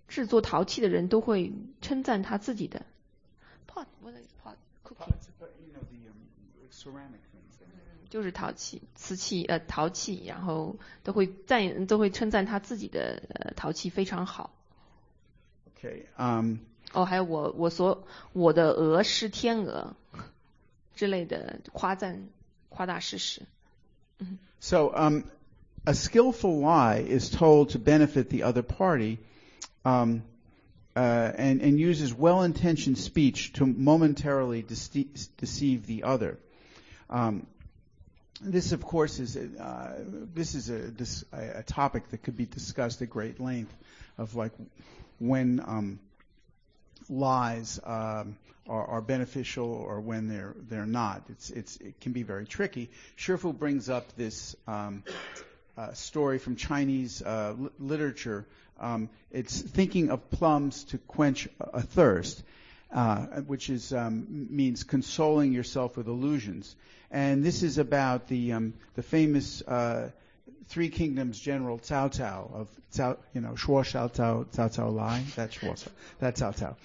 制作陶器的人都会称赞他自己的 pot what is pot cooking Pots, but, you know, the, um, ceramic things. 就是陶器瓷器呃陶器，然后都会赞都会称赞他自己的呃陶器非常好。 Okay. Um, 哦，还有我我所我的鹅是天鹅之类的夸赞夸大事实。嗯 so um, a skillful lie is told to benefit the other party. Um, uh, and, and uses well-intentioned speech to momentarily dece- deceive the other. Um, this, of course, is uh, this is a, this, a, a topic that could be discussed at great length, of like when um, lies um, are, are beneficial or when they're they're not. It's it's it can be very tricky. Shifu brings up this um, uh, story from Chinese uh, li- literature. Um, it's thinking of plums to quench a thirst, uh, which is um, means consoling yourself with illusions. And this is about the um, the famous uh, Three Kingdoms general Cao Cao of Cao, you know, Shuo Shao Cao Cao Cao Lai. That's Shuo. That's Cao Cao.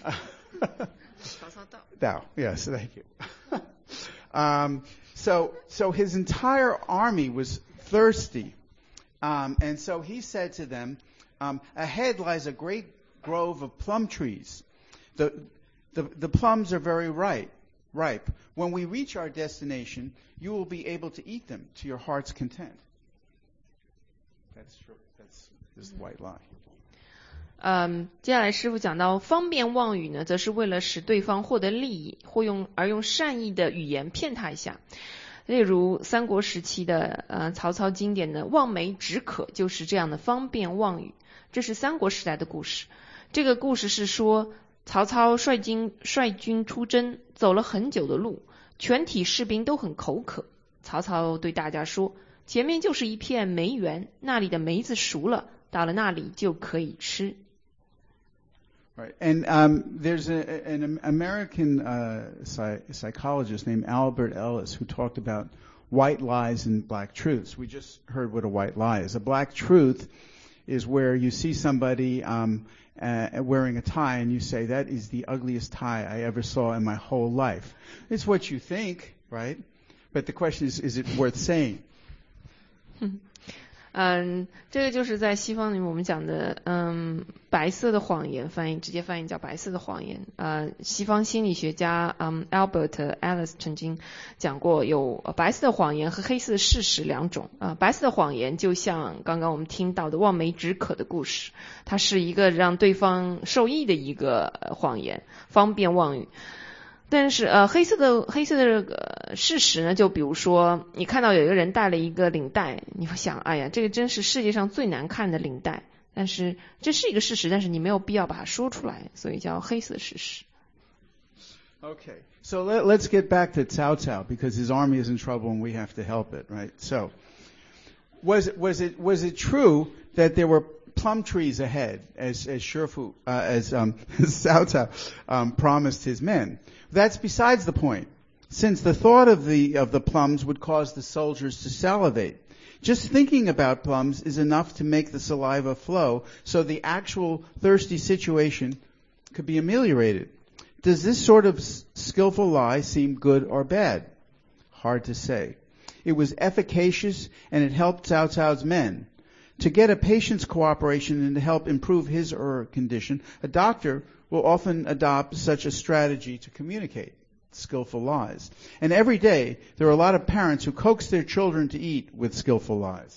Dao. Yes, thank you. um, so so his entire army was thirsty, um, and so he said to them. Um, ahead lies a great grove of plum trees. The, the, the plums are very ripe, ripe. When we reach our destination, you will be able to eat them to your heart's content. That's true. That's this is the white lie. 嗯，接下来师父讲到方便妄语呢，则是为了使对方获得利益，或用而用善意的语言骗他一下。例如三国时期的呃曹操经典的望梅止渴，就是这样的方便妄语。这是三国时代的故事。这个故事是说，曹操率军率军出征，走了很久的路，全体士兵都很口渴。曹操对大家说：“前面就是一片梅园，那里的梅子熟了，到了那里就可以吃。” Right, and um, there's a, an American uh, psych- psychologist named Albert Ellis who talked about white lies and black truths. We just heard what a white lie is. A black truth is where you see somebody um, uh, wearing a tie and you say, that is the ugliest tie I ever saw in my whole life. It's what you think, right? But the question is, is it worth saying? 嗯，这个就是在西方里面我们讲的，嗯，白色的谎言，翻译直接翻译叫白色的谎言。呃，西方心理学家嗯 Albert Ellis 曾经讲过，有白色的谎言和黑色的事实两种。啊、呃，白色的谎言就像刚刚我们听到的望梅止渴的故事，它是一个让对方受益的一个谎言，方便妄语。但是呃，黑色的黑色的这个事实呢，就比如说你看到有一个人戴了一个领带，你会想，哎呀，这个真是世界上最难看的领带。但是这是一个事实，但是你没有必要把它说出来，所以叫黑色事实。 Okay, so let, let's get back to Cao Cao because his army is in trouble and we have to help it, right? So, was it was it was it true that there were plum trees ahead, as as Shifu, uh, as um, Cao Cao um, promised his men? That's besides the point, since the thought of the of the plums would cause the soldiers to salivate. Just thinking about plums is enough to make the saliva flow, so the actual thirsty situation could be ameliorated. Does this sort of s- skillful lie seem good or bad? Hard to say. It was efficacious and it helped Cao Cao's men. To get a patient's cooperation and to help improve his or her condition, a doctor will often adopt such a strategy to communicate skillful lies. And every day, there are a lot of parents who coax their children to eat with skillful lies.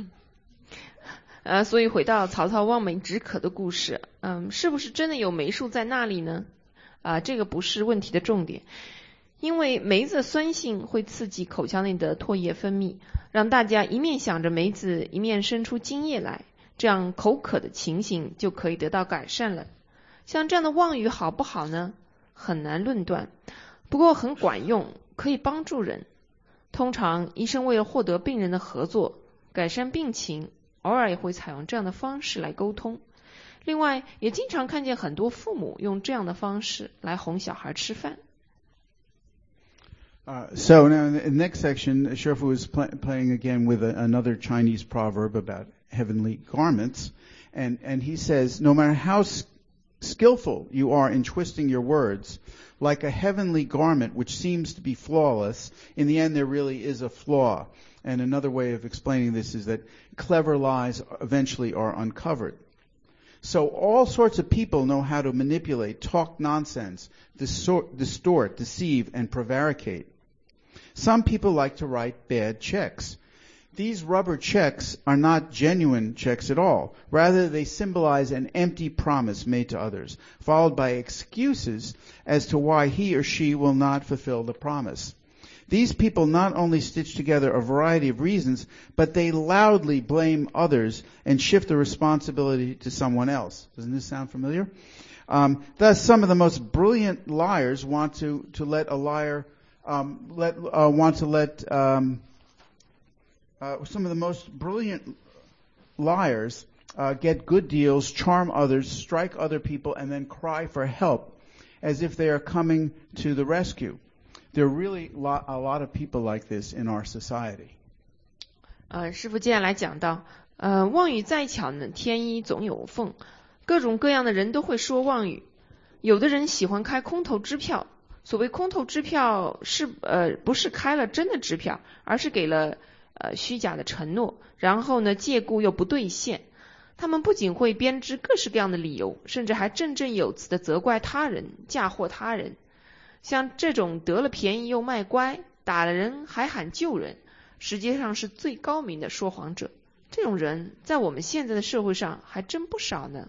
呃，所以回到曹操望梅止渴的故事，嗯，是不是真的有梅树在那里呢？啊、呃，这个不是问题的重点，因为梅子的酸性会刺激口腔内的唾液分泌，让大家一面想着梅子，一面生出津液来，这样口渴的情形就可以得到改善了。像这样的妄语好不好呢？很难论断，不过很管用，可以帮助人。通常医生为了获得病人的合作，改善病情，偶尔也会采用这样的方式来沟通。另外，也经常看见很多父母用这样的方式来哄小孩吃饭。 Uh, so now in the next section, Shifu is pl- playing again with a, another Chinese proverb about heavenly garments. And, and he says, no matter how s- skillful you are in twisting your words, like a heavenly garment which seems to be flawless, in the end there really is a flaw. And another way of explaining this is that clever lies eventually are uncovered. So all sorts of people know how to manipulate, talk nonsense, distort, distort, deceive, and prevaricate. Some people like to write bad checks. These rubber checks are not genuine checks at all. Rather, they symbolize an empty promise made to others, followed by excuses as to why he or she will not fulfill the promise. These people not only stitch together a variety of reasons, but they loudly blame others and shift the responsibility to someone else. Doesn't this sound familiar? Um, thus, some of the most brilliant liars want to, to let a liar um, let uh, want to let um, uh, some of the most brilliant liars uh, get good deals, charm others, strike other people, and then cry for help, as if they are coming to the rescue. There are really lot, a lot of people like this in our society. 呃，师父接下来讲到，呃，妄语再巧呢，天衣总有缝，各种各样的人都会说妄语。有的人喜欢开空头支票，所谓空头支票是呃不是开了真的支票，而是给了呃虚假的承诺，然后呢借故又不兑现。他们不仅会编织各式各样的理由，甚至还振振有词地责怪他人，嫁祸他人。像这种得了便宜又卖乖，打了人还喊救人，实际上是最高明的说谎者。这种人在我们现在的社会上还真不少呢。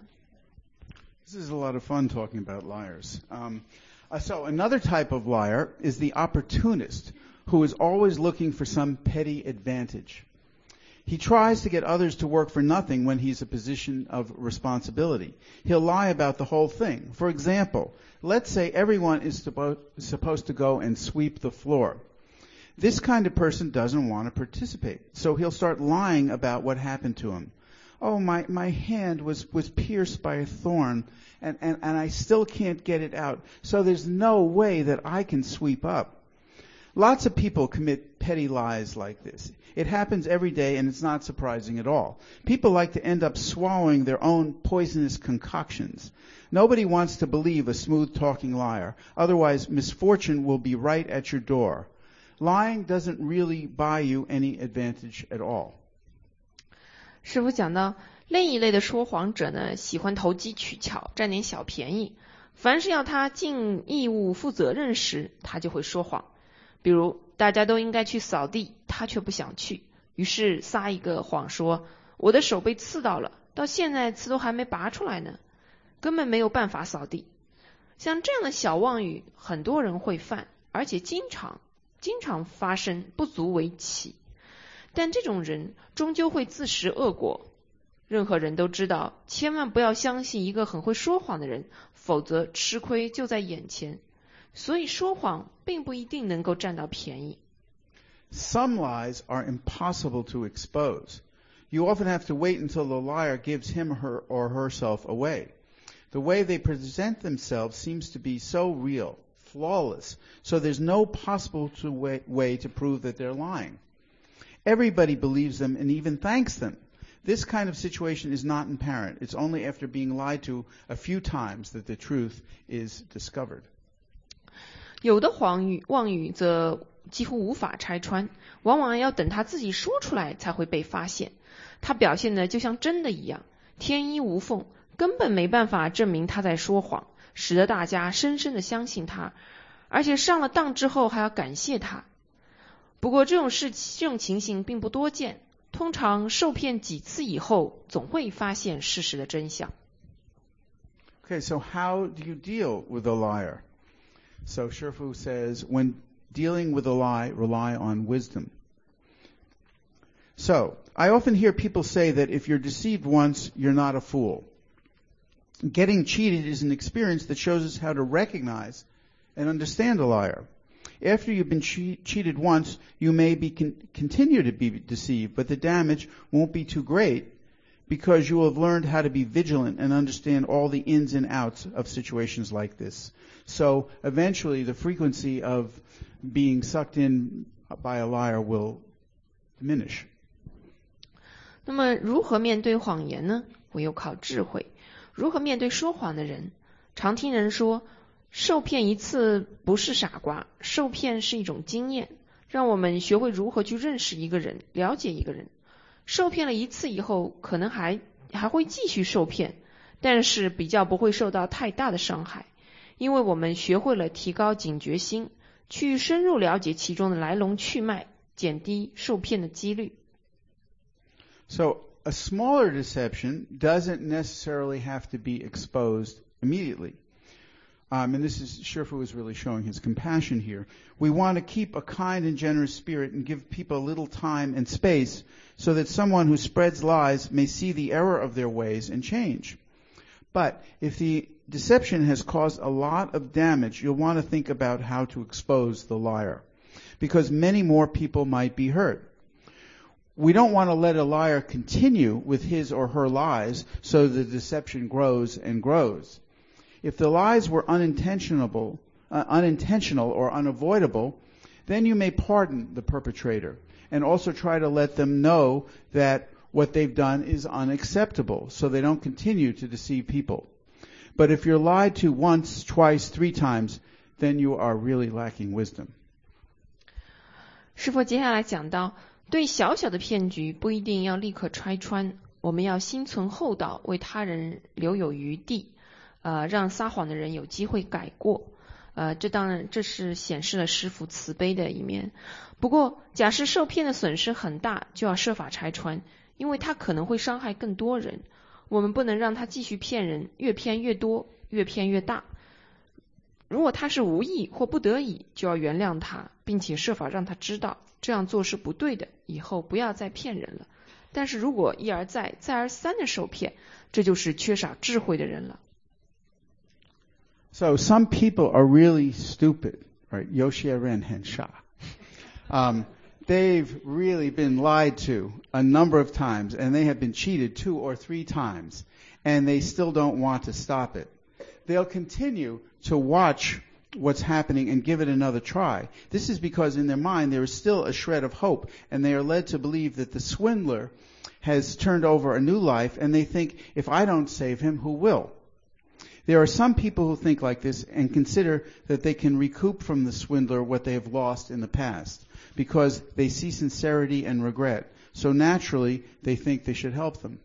This is a lot of fun talking about liars. Um, uh, so another type of liar is the opportunist, who is always looking for some petty advantage. He tries to get others to work for nothing when he's in a position of responsibility. He'll lie about the whole thing. For example, let's say everyone is suppo- supposed to go and sweep the floor. This kind of person doesn't want to participate, so he'll start lying about what happened to him. Oh, my, my hand was, was pierced by a thorn, and, and, and I still can't get it out, so there's no way that I can sweep up. Lots of people commit petty lies like this. It happens every day, and it's not surprising at all. People like to end up swallowing their own poisonous concoctions. Nobody wants to believe a smooth-talking liar. Otherwise, misfortune will be right at your door. Lying doesn't really buy you any advantage at all. 师父讲到，另一类的说谎者呢，喜欢投机取巧，占点小便宜。凡是要他尽义务、负责任时，他就会说谎。比如大家都应该去扫地，他却不想去，于是撒一个谎说，我的手被刺到了，到现在刺都还没拔出来呢，根本没有办法扫地。像这样的小妄语，很多人会犯，而且经常经常发生，不足为奇。但这种人终究会自食恶果。任何人都知道，千万不要相信一个很会说谎的人，否则吃亏就在眼前。所以说谎并不一定能够占到便宜。 Some lies are impossible to expose. You often have to wait until the liar gives him her or herself away. The way they present themselves seems to be so real, flawless, so there's no possible to way, way to prove that they're lying. Everybody believes them and even thanks them. This kind of situation is not apparent. It's only after being lied to a few times that the truth is discovered. 有的谎语妄语则几乎无法拆穿，往往要等他自己说出来才会被发现。他表现的就像真的一样，天衣无缝，根本没办法证明他在说谎，使得大家深深的相信他，而且上了当之后还要感谢他。不过这种事这种情形并不多见，通常受骗几次以后，总会发现事实的真相。 Okay, so how do you deal with a liar? So Shifu says, when dealing with a lie, rely on wisdom. So, I often hear people say that if you're deceived once, you're not a fool. Getting cheated is an experience that shows us how to recognize and understand a liar. After you've been che- cheated once, you may be con- continue to be deceived, but the damage won't be too great because you will have learned how to be vigilant and understand all the ins and outs of situations like this. So eventually the frequency of being sucked in by a liar will diminish. 那么如何面对谎言呢？ 唯有靠智慧。如何面对说谎的人？常听人说，受骗一次不是傻瓜，受骗是一种经验，让我们学会如何去认识一个人，了解一个人。受骗了一次以后，可能还还会继续受骗，但是比较不会受到太大的伤害，因为我们学会了提高警觉心，去深入了解其中的来龙去脉，减低受骗的几率。 So a smaller deception doesn't necessarily have to be exposed immediately. Um, and this is, Shifu is really showing his compassion here. We want to keep a kind and generous spirit and give people a little time and space so that someone who spreads lies may see the error of their ways and change. But if the deception has caused a lot of damage, you'll want to think about how to expose the liar, because many more people might be hurt. We don't want to let a liar continue with his or her lies so the deception grows and grows. If the lies were unintentional, uh, unintentional or unavoidable, then you may pardon the perpetrator and also try to let them know that what they've done is unacceptable so they don't continue to deceive people. But if you're lied to once, twice, three times, then you are really lacking wisdom. 师父接下来讲到，对小小的骗局不一定要立刻拆穿，我们要心存厚道，为他人留有余地，呃，让撒谎的人有机会改过。呃，这当然这是显示了师父慈悲的一面。不过，假设受骗的损失很大，就要设法拆穿，因为他可能会伤害更多人。我们不能让他继续骗人，越骗越多，越骗越大。如果他是无意或不得已，就要原谅他，并且设法让他知道这样做是不对的，以后不要再骗人了。但是如果一而再再而三的受骗，这就是缺少智慧的人了。 So some people are really stupid, right? Yoshia-ren Hensha. Um, they've really been lied to a number of times, and they have been cheated two or three times, and they still don't want to stop it. They'll continue to watch what's happening and give it another try. This is because in their mind there is still a shred of hope, and they are led to believe that the swindler has turned over a new life, and they think, if I don't save him, who will? There are some people who think like this and consider that they can recoup from the swindler what they have lost in the past, because they see sincerity and regret. So naturally, they think they should help them.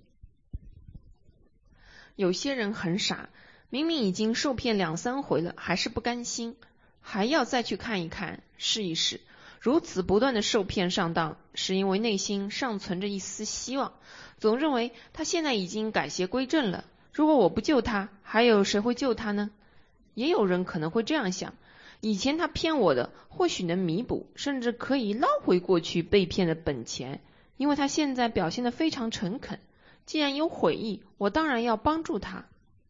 有些人很傻，明明已经受骗两三回了，还是不甘心，还要再去看一看，试一试。如此不断的受骗上当，是因为内心尚存着一丝希望，总认为他现在已经改邪归正了，如果我不救他，还有谁会救他呢？也有人可能会这样想，以前他骗我的，或许能弥补，甚至可以捞回过去被骗的本钱，因为他现在表现得非常诚恳，既然有悔意，我当然要帮助他。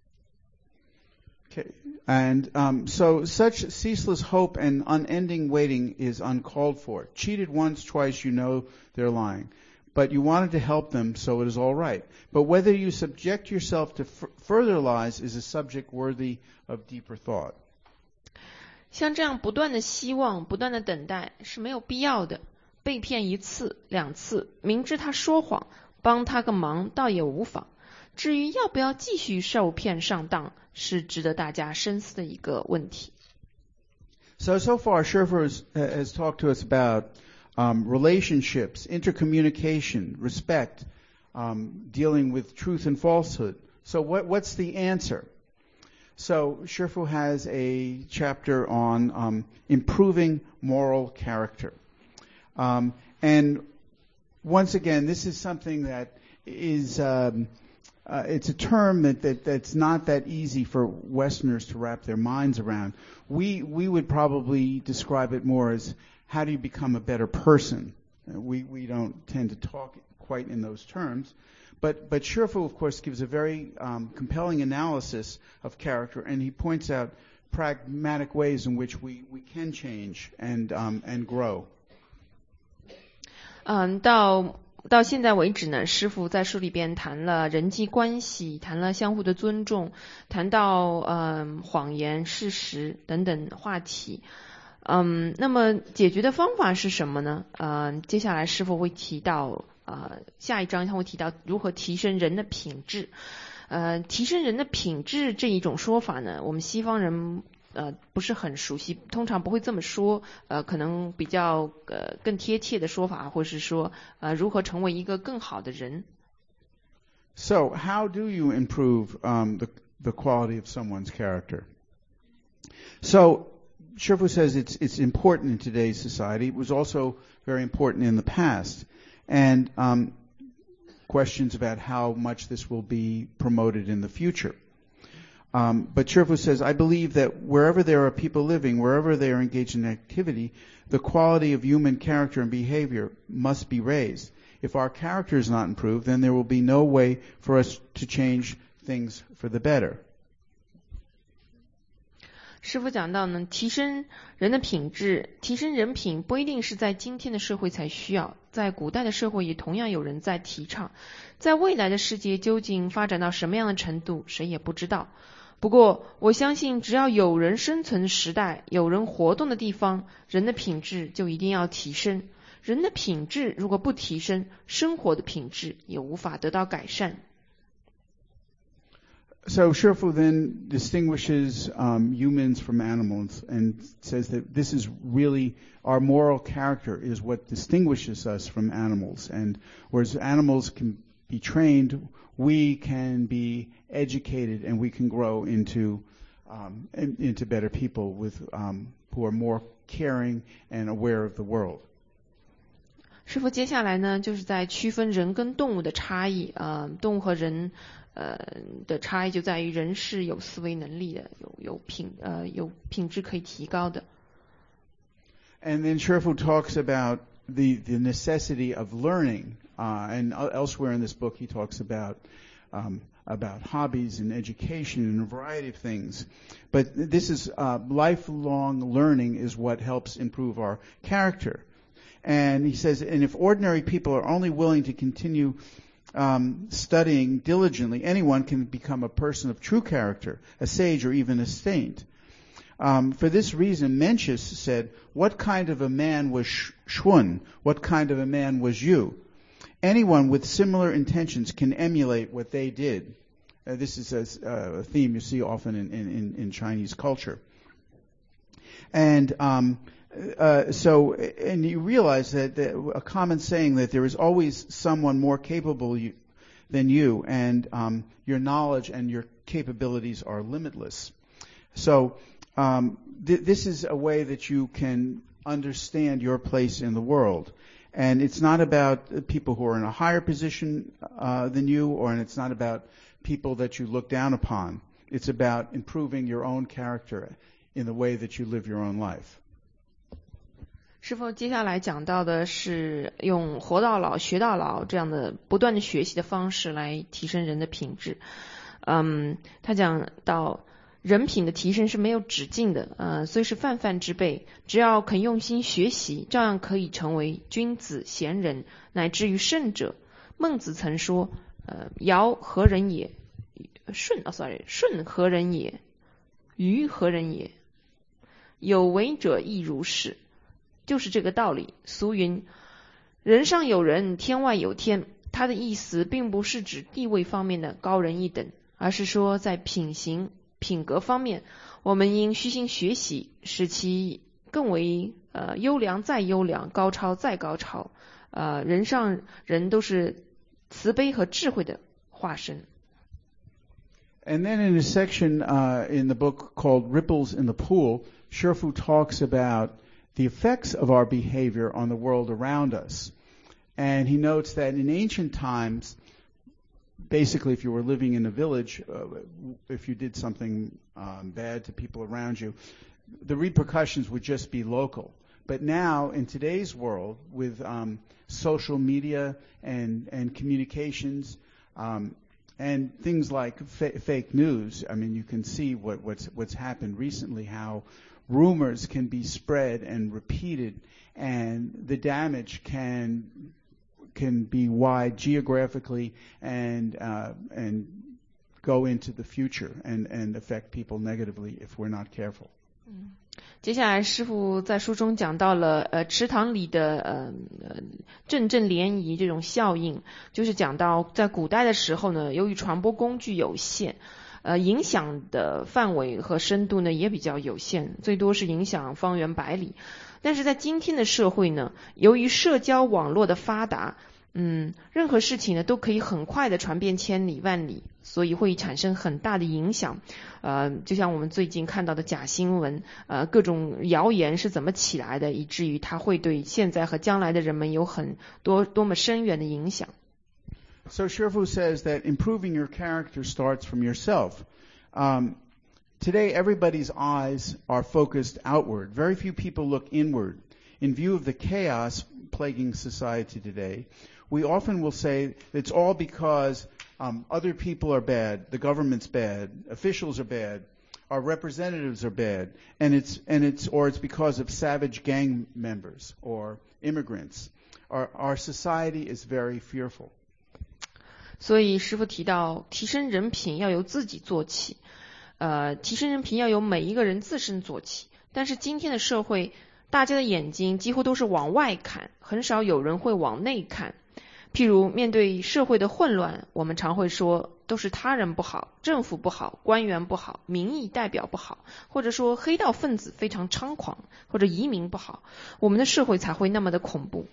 Okay. And um, so such ceaseless hope and unending waiting is uncalled for. Cheated once, twice, you know they're lying. But you wanted to help them, so it is all right. But whether you subject yourself to f- further lies is a subject worthy of deeper thought. 像这样不断的希望，不断的等待是没有必要的。被骗一次、两次，明知他说谎，帮他个忙倒也无妨。至于要不要继续受骗上当，是值得大家深思的一个问题。 So, so far, Shifu has, has talked to us about um, relationships, intercommunication, respect, um, dealing with truth and falsehood. So what, what's the answer? So Shifu has a chapter on um, improving moral character. Um, and once again, this is something that is... Um, Uh, it's a term that, that that's not that easy for Westerners to wrap their minds around. We we would probably describe it more as how do you become a better person. Uh, we we don't tend to talk quite in those terms, but but Shifu of course gives a very um, compelling analysis of character, and he points out pragmatic ways in which we, we can change and um, and grow. 嗯，到。到现在为止呢，师父在书里边谈了人际关系，谈了相互的尊重，谈到嗯谎言、事实等等话题。嗯，那么解决的方法是什么呢？嗯，接下来师父会提到呃，下一章他会提到如何提升人的品质。呃，提升人的品质这一种说法呢，我们西方人呃不是很熟悉，通常不会这么说。呃，可能比较呃更贴切的说法，或是说呃如何成为一个更好的人。 So, how do you improve um, the the quality of someone's character? So, Shifu says it's it's important in today's society. It was also very important in the past, and um, questions about how much this will be promoted in the future. Um, but Shifu says, I believe that wherever there are people living, wherever they are engaged in activity, the quality of human character and behavior must be raised. If our character is not improved, then there will be no way for us to change things for the better. 师父讲到呢，提升人的品质，提升人品不一定是在今天的社会才需要，在古代的社会也同样有人在提倡。在未来的世界究竟发展到什么样的程度，谁也不知道。不过我相信，只要有人生存的时代，有人活动的地方，人的品质就一定要提升。人的品质如果不提升，生活的品质也无法得到改善。 So Shifu then distinguishes um, humans from animals and says that this is really our moral character is what distinguishes us from animals. And whereas animals can be trained, we can be educated and we can grow into um, in, into better people with um, who are more caring and aware of the world. 师父接下来呢，就是在区分人跟动物的差异。呃，动物和人。呃的差异就在于人是有思维能力的，有有品呃有品质可以提高的。 And then Shifu talks about the the necessity of learning, uh, and elsewhere in this book he talks about um, about hobbies and education and a variety of things. But this is uh, lifelong learning is what helps improve our character. And he says, and if ordinary people are only willing to continue Um, studying diligently, anyone can become a person of true character, a sage or even a saint. Um, for this reason, Mencius said, what kind of a man was Shun? What kind of a man was you? Anyone with similar intentions can emulate what they did. Uh, this is a, a theme you see often in, in, in Chinese culture. And um, Uh, so, and you realize that, that a common saying that there is always someone more capable you, than you, and um, your knowledge and your capabilities are limitless. So, um, th- this is a way that you can understand your place in the world. And it's not about people who are in a higher position uh, than you, or and it's not about people that you look down upon. It's about improving your own character in the way that you live your own life. 师父接下来讲到的是用活到老学到老这样的不断的学习的方式来提升人的品质。嗯，他讲到人品的提升是没有止境的，呃，虽是泛泛之辈，只要肯用心学习，照样可以成为君子贤人，乃至于圣者。孟子曾说，呃，尧何人也？舜啊 ，sorry， 舜何人也？禹何人也？有为者亦如是。就是这个道理。俗云人上有人，天外有天，他的意思并不是指地位方面的高人一等，而是说在品行品格方面，我们应虚心学习，使其更为呃优良再优良，高超再高超。呃，人上人都是慈悲和智慧的化身。 And then in a section uh, in the book called Ripples in the Pool, Shifu talks about the effects of our behavior on the world around us. And he notes that in ancient times, basically if you were living in a village, uh, if you did something um, bad to people around you, the repercussions would just be local. But now in today's world, with um, social media and, and communications, um, and things like fa- fake news, I mean, you can see what, what's, what's happened recently, how rumors can be spread and repeated, and the damage can can be wide geographically and uh, and go into the future and, and affect people negatively if we're not careful. 嗯， 接下来师父在书中讲到了呃池塘里的呃呃阵阵涟漪这种效应，就是讲到在古代的时候呢，由于传播工具有限，呃影响的范围和深度呢也比较有限，最多是影响方圆百里。但是在今天的社会呢，由于社交网络的发达，嗯，任何事情呢都可以很快的传遍千里万里，所以会产生很大的影响。呃，就像我们最近看到的假新闻，呃，各种谣言是怎么起来的，以至于它会对现在和将来的人们有很多多么深远的影响。 So Shifu says that improving your character starts from yourself. Um, today, everybody's eyes are focused outward. Very few people look inward. In view of the chaos plaguing society today, we often will say it's all because um, other people are bad, the government's bad, officials are bad, our representatives are bad, and it's and it's or it's because of savage gang members or immigrants. Our our society is very fearful. 所以师父提到，提升人品要由自己做起，呃，提升人品要由每一个人自身做起。但是今天的社会，大家的眼睛几乎都是往外看，很少有人会往内看。譬如面对社会的混乱，我们常会说都是他人不好，政府不好，官员不好，民意代表不好，或者说黑道分子非常猖狂，或者移民不好，我们的社会才会那么的恐怖。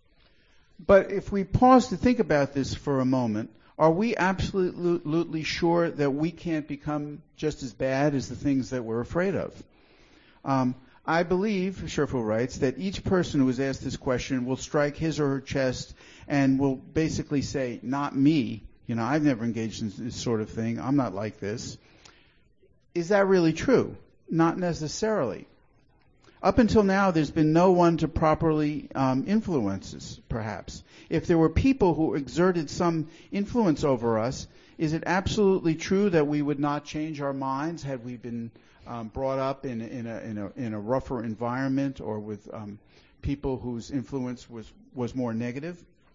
But if we pause to think about this for a moment, are we absolutely sure that we can't become just as bad as the things that we're afraid of? Um, I believe, Shifu writes, that each person who is asked this question will strike his or her chest and will basically say, not me. You know, I've never engaged in this sort of thing. I'm not like this. Is that really true? Not necessarily. Up until now, there's been no one to properly um, influence us, perhaps. If there were people who exerted some influence over us, is it absolutely true that we would not change our minds had we been um, brought up in, in, a, in, a, in a rougher environment or with um, people whose influence was, was more negative?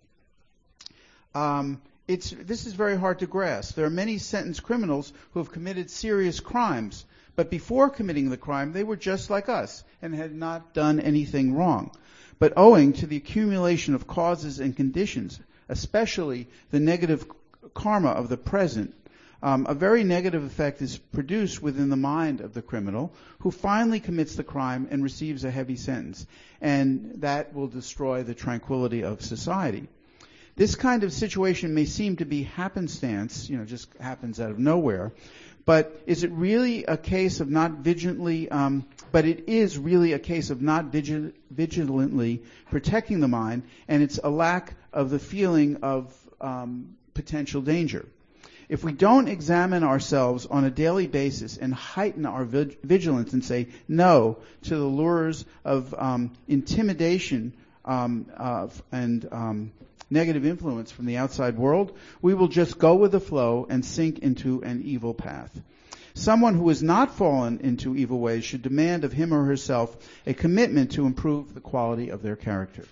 Um, it's, this is very hard to grasp. There are many sentenced criminals who have committed serious crimes, but before committing the crime, they were just like us and had not done anything wrong. But owing to the accumulation of causes and conditions, especially the negative karma of the present, um, a very negative effect is produced within the mind of the criminal, who finally commits the crime and receives a heavy sentence. And that will destroy the tranquility of society. This kind of situation may seem to be happenstance, you know, just happens out of nowhere. But is it really a case of not vigilantly, um, but it is really a case of not vigil- vigilantly protecting the mind, and it's a lack of the feeling of um, potential danger. If we don't examine ourselves on a daily basis and heighten our vig- vigilance and say no to the lures of um, intimidation um, uh, and um, negative influence from the outside world, we will just go with the flow and sink into an evil path. Someone who has not fallen into evil ways should demand of him or herself a commitment to improve the quality of their character.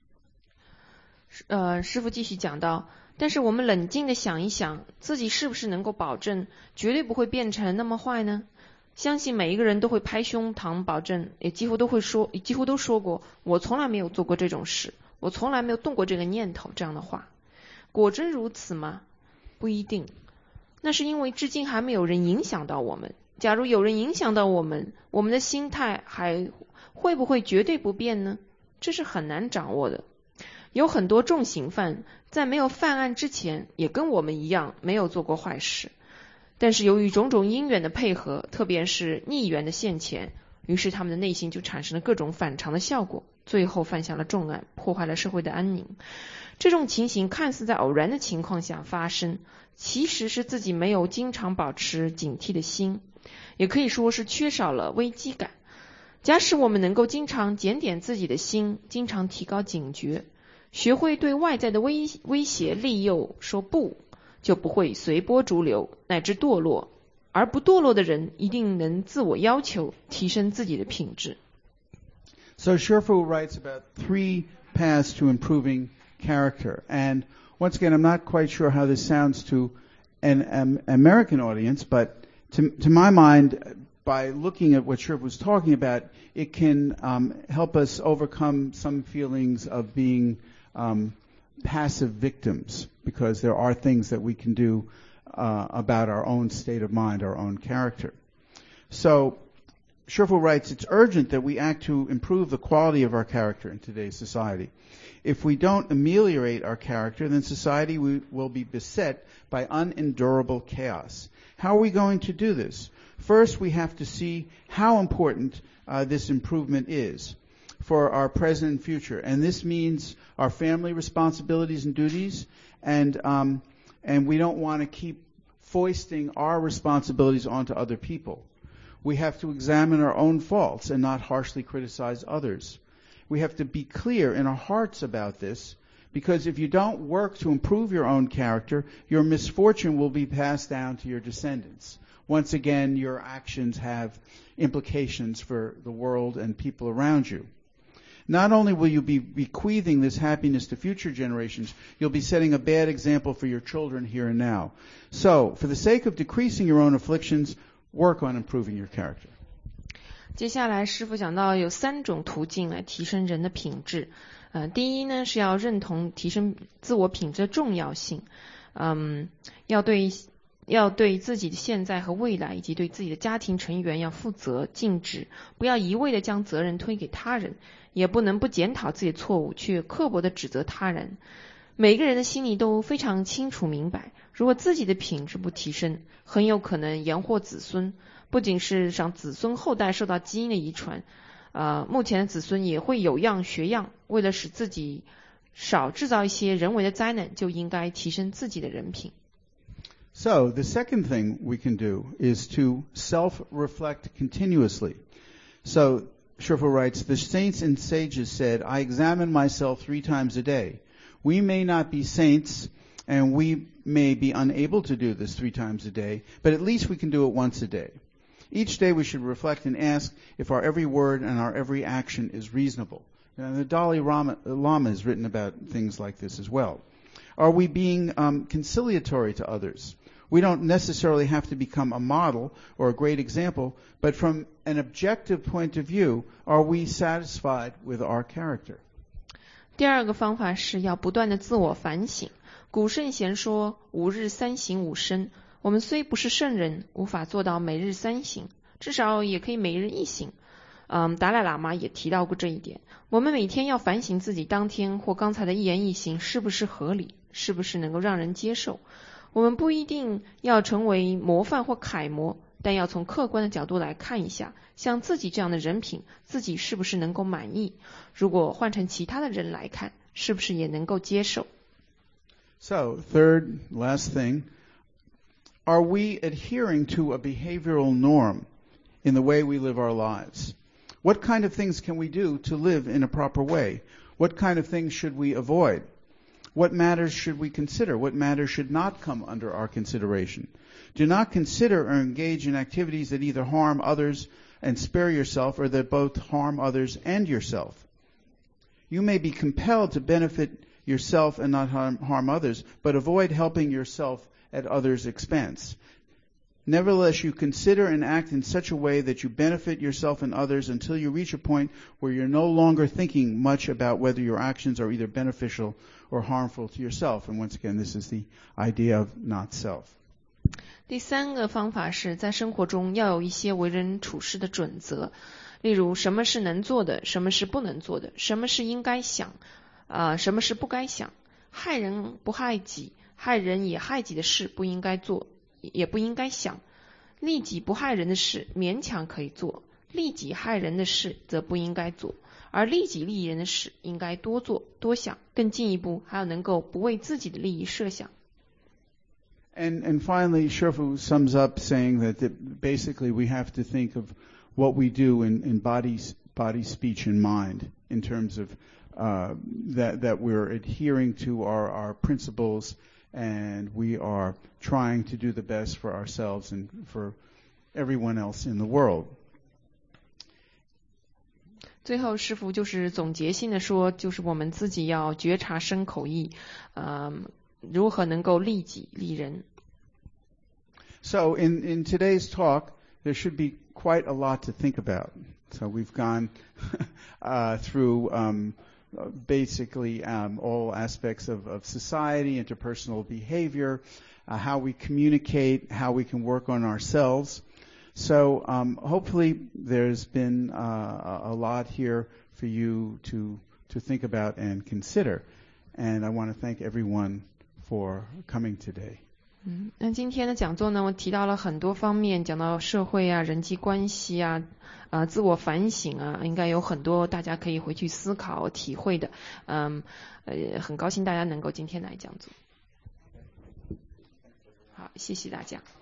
呃，师父继续讲到，但是我们冷静地想一想，自己是不是能够保证绝对不会变成那么坏呢？相信每一个人都会拍胸膛保证，也几乎都会说，几乎都说过，我从来没有做过这种事。我从来没有动过这个念头，这样的话，果真如此吗？不一定。那是因为至今还没有人影响到我们。假如有人影响到我们，我们的心态还会不会绝对不变呢？这是很难掌握的。有很多重刑犯在没有犯案之前，也跟我们一样没有做过坏事，但是由于种种因缘的配合，特别是逆缘的现前，于是他们的内心就产生了各种反常的效果，最后犯下了重案，破坏了社会的安宁。这种情形看似在偶然的情况下发生，其实是自己没有经常保持警惕的心，也可以说是缺少了危机感。假使我们能够经常检点自己的心，经常提高警觉，学会对外在的威威胁利诱说不，就不会随波逐流乃至堕落，而不堕落的人一定能自我要求，提升自己的品质。 So Shifu writes about three paths to improving character. And once again, I'm not quite sure how this sounds to an um, American audience, but to, to my mind, by looking at what Shifu was talking about, it can um, help us overcome some feelings of being um, passive victims, because there are things that we can do uh, about our own state of mind, our own character. So Shifu writes, it's urgent that we act to improve the quality of our character in today's society. If we don't ameliorate our character, then society we, will be beset by unendurable chaos. How are we going to do this? First, we have to see how important uh, this improvement is for our present and future. And this means our family responsibilities and duties, and um, and we don't want to keep foisting our responsibilities onto other people. We have to examine our own faults and not harshly criticize others. We have to be clear in our hearts about this, because if you don't work to improve your own character, your misfortune will be passed down to your descendants. Once again, your actions have implications for the world and people around you. Not only will you be bequeathing this happiness to future generations, you'll be setting a bad example for your children here and now. So, for the sake of decreasing your own afflictions, work on improving your character. 接下来师父讲到有三种途径来提升人的品质。呃，第一呢是要认同提升自我品质的重要性，嗯，要对要对自己的现在和未来以及对自己的家庭成员要负责尽职，不要一味的将责任推给他人，也不能不检讨自己的错误却刻薄的指责他人。每个人的心里都非常清楚明白，如果自己的品质不提升，很有可能延祸子孙，不仅是让子孙后代受到基因的遗传，呃，目前的子孙也会有样学样，为了使自己少制造一些人为的灾难，就应该提升自己的人品。 So, the second thing we can do is to self-reflect continuously. So, Shifu writes, the saints and sages said, I examine myself three times a day. We may not be saints, and we may be unable to do this three times a day, but at least we can do it once a day. Each day we should reflect and ask if our every word and our every action is reasonable. And the Dalai Lama has written about things like this as well. Are we being um, conciliatory to others? We don't necessarily have to become a model or a great example, but from an objective point of view, are we satisfied with our character? 第二个方法是要不断的自我反省。古圣贤说，吾日三省吾身。我们虽不是圣人，无法做到每日三省，至少也可以每日一省。嗯，达赖喇嘛也提到过这一点。我们每天要反省自己当天或刚才的一言一行是不是合理，是不是能够让人接受。我们不一定要成为模范或楷模，但要从客观的角度来看一下，像自己这样的人品，自己是不是能够满意？如果换成其他的人来看，是不是也能够接受？ So, third, last thing, are we adhering to a behavioral norm in the way we live our lives? What kind of things can we do to live in a proper way? What kind of things should we avoid? What matters should we consider? What matters should not come under our consideration? Do not consider or engage in activities that either harm others and spare yourself, or that both harm others and yourself. You may be compelled to benefit yourself and not harm, harm others, but avoid helping yourself at others' expense. Nevertheless, you consider and act in such a way that you benefit yourself and others until you reach a point where you're no longer thinking much about whether your actions are either beneficial or harmful to yourself. And once again, this is the idea of not self. 第三个方法是在生活中要有一些为人处事的准则，例如什么是能做的，什么是不能做的，什么是应该想，呃，什么是不该想。害人不害己，害人也害己的事不应该做，也不应该想。利己不害人的事勉强可以做，利己害人的事则不应该做。而利己利人的事应该多做多想，更进一步还要能够不为自己的利益设想。 And, and finally, Shifu sums up saying that, that basically we have to think of what we do in, in body, body, speech, and mind in terms of uh, that, that we're adhering to our, our principles and we are trying to do the best for ourselves and for everyone else in the world. 最后师父就是总结性的说，就是我们自己要觉察身口意，嗯，如何能够利己利人。 So in, in today's talk, there should be quite a lot to think about. So we've gone uh, through um, basically um, all aspects of, of society, interpersonal behavior, uh, how we communicate, how we can work on ourselves. So um, hopefully there's been uh, a lot here for you to to think about and consider. And I want to thank everyone for coming today. 嗯，那今天的讲座呢，我提到了很多方面，讲到社会啊、人际关系啊、啊、呃、自我反省啊，应该有很多大家可以回去思考、体会的。嗯，呃，很高兴大家能够今天来讲座。好，谢谢大家。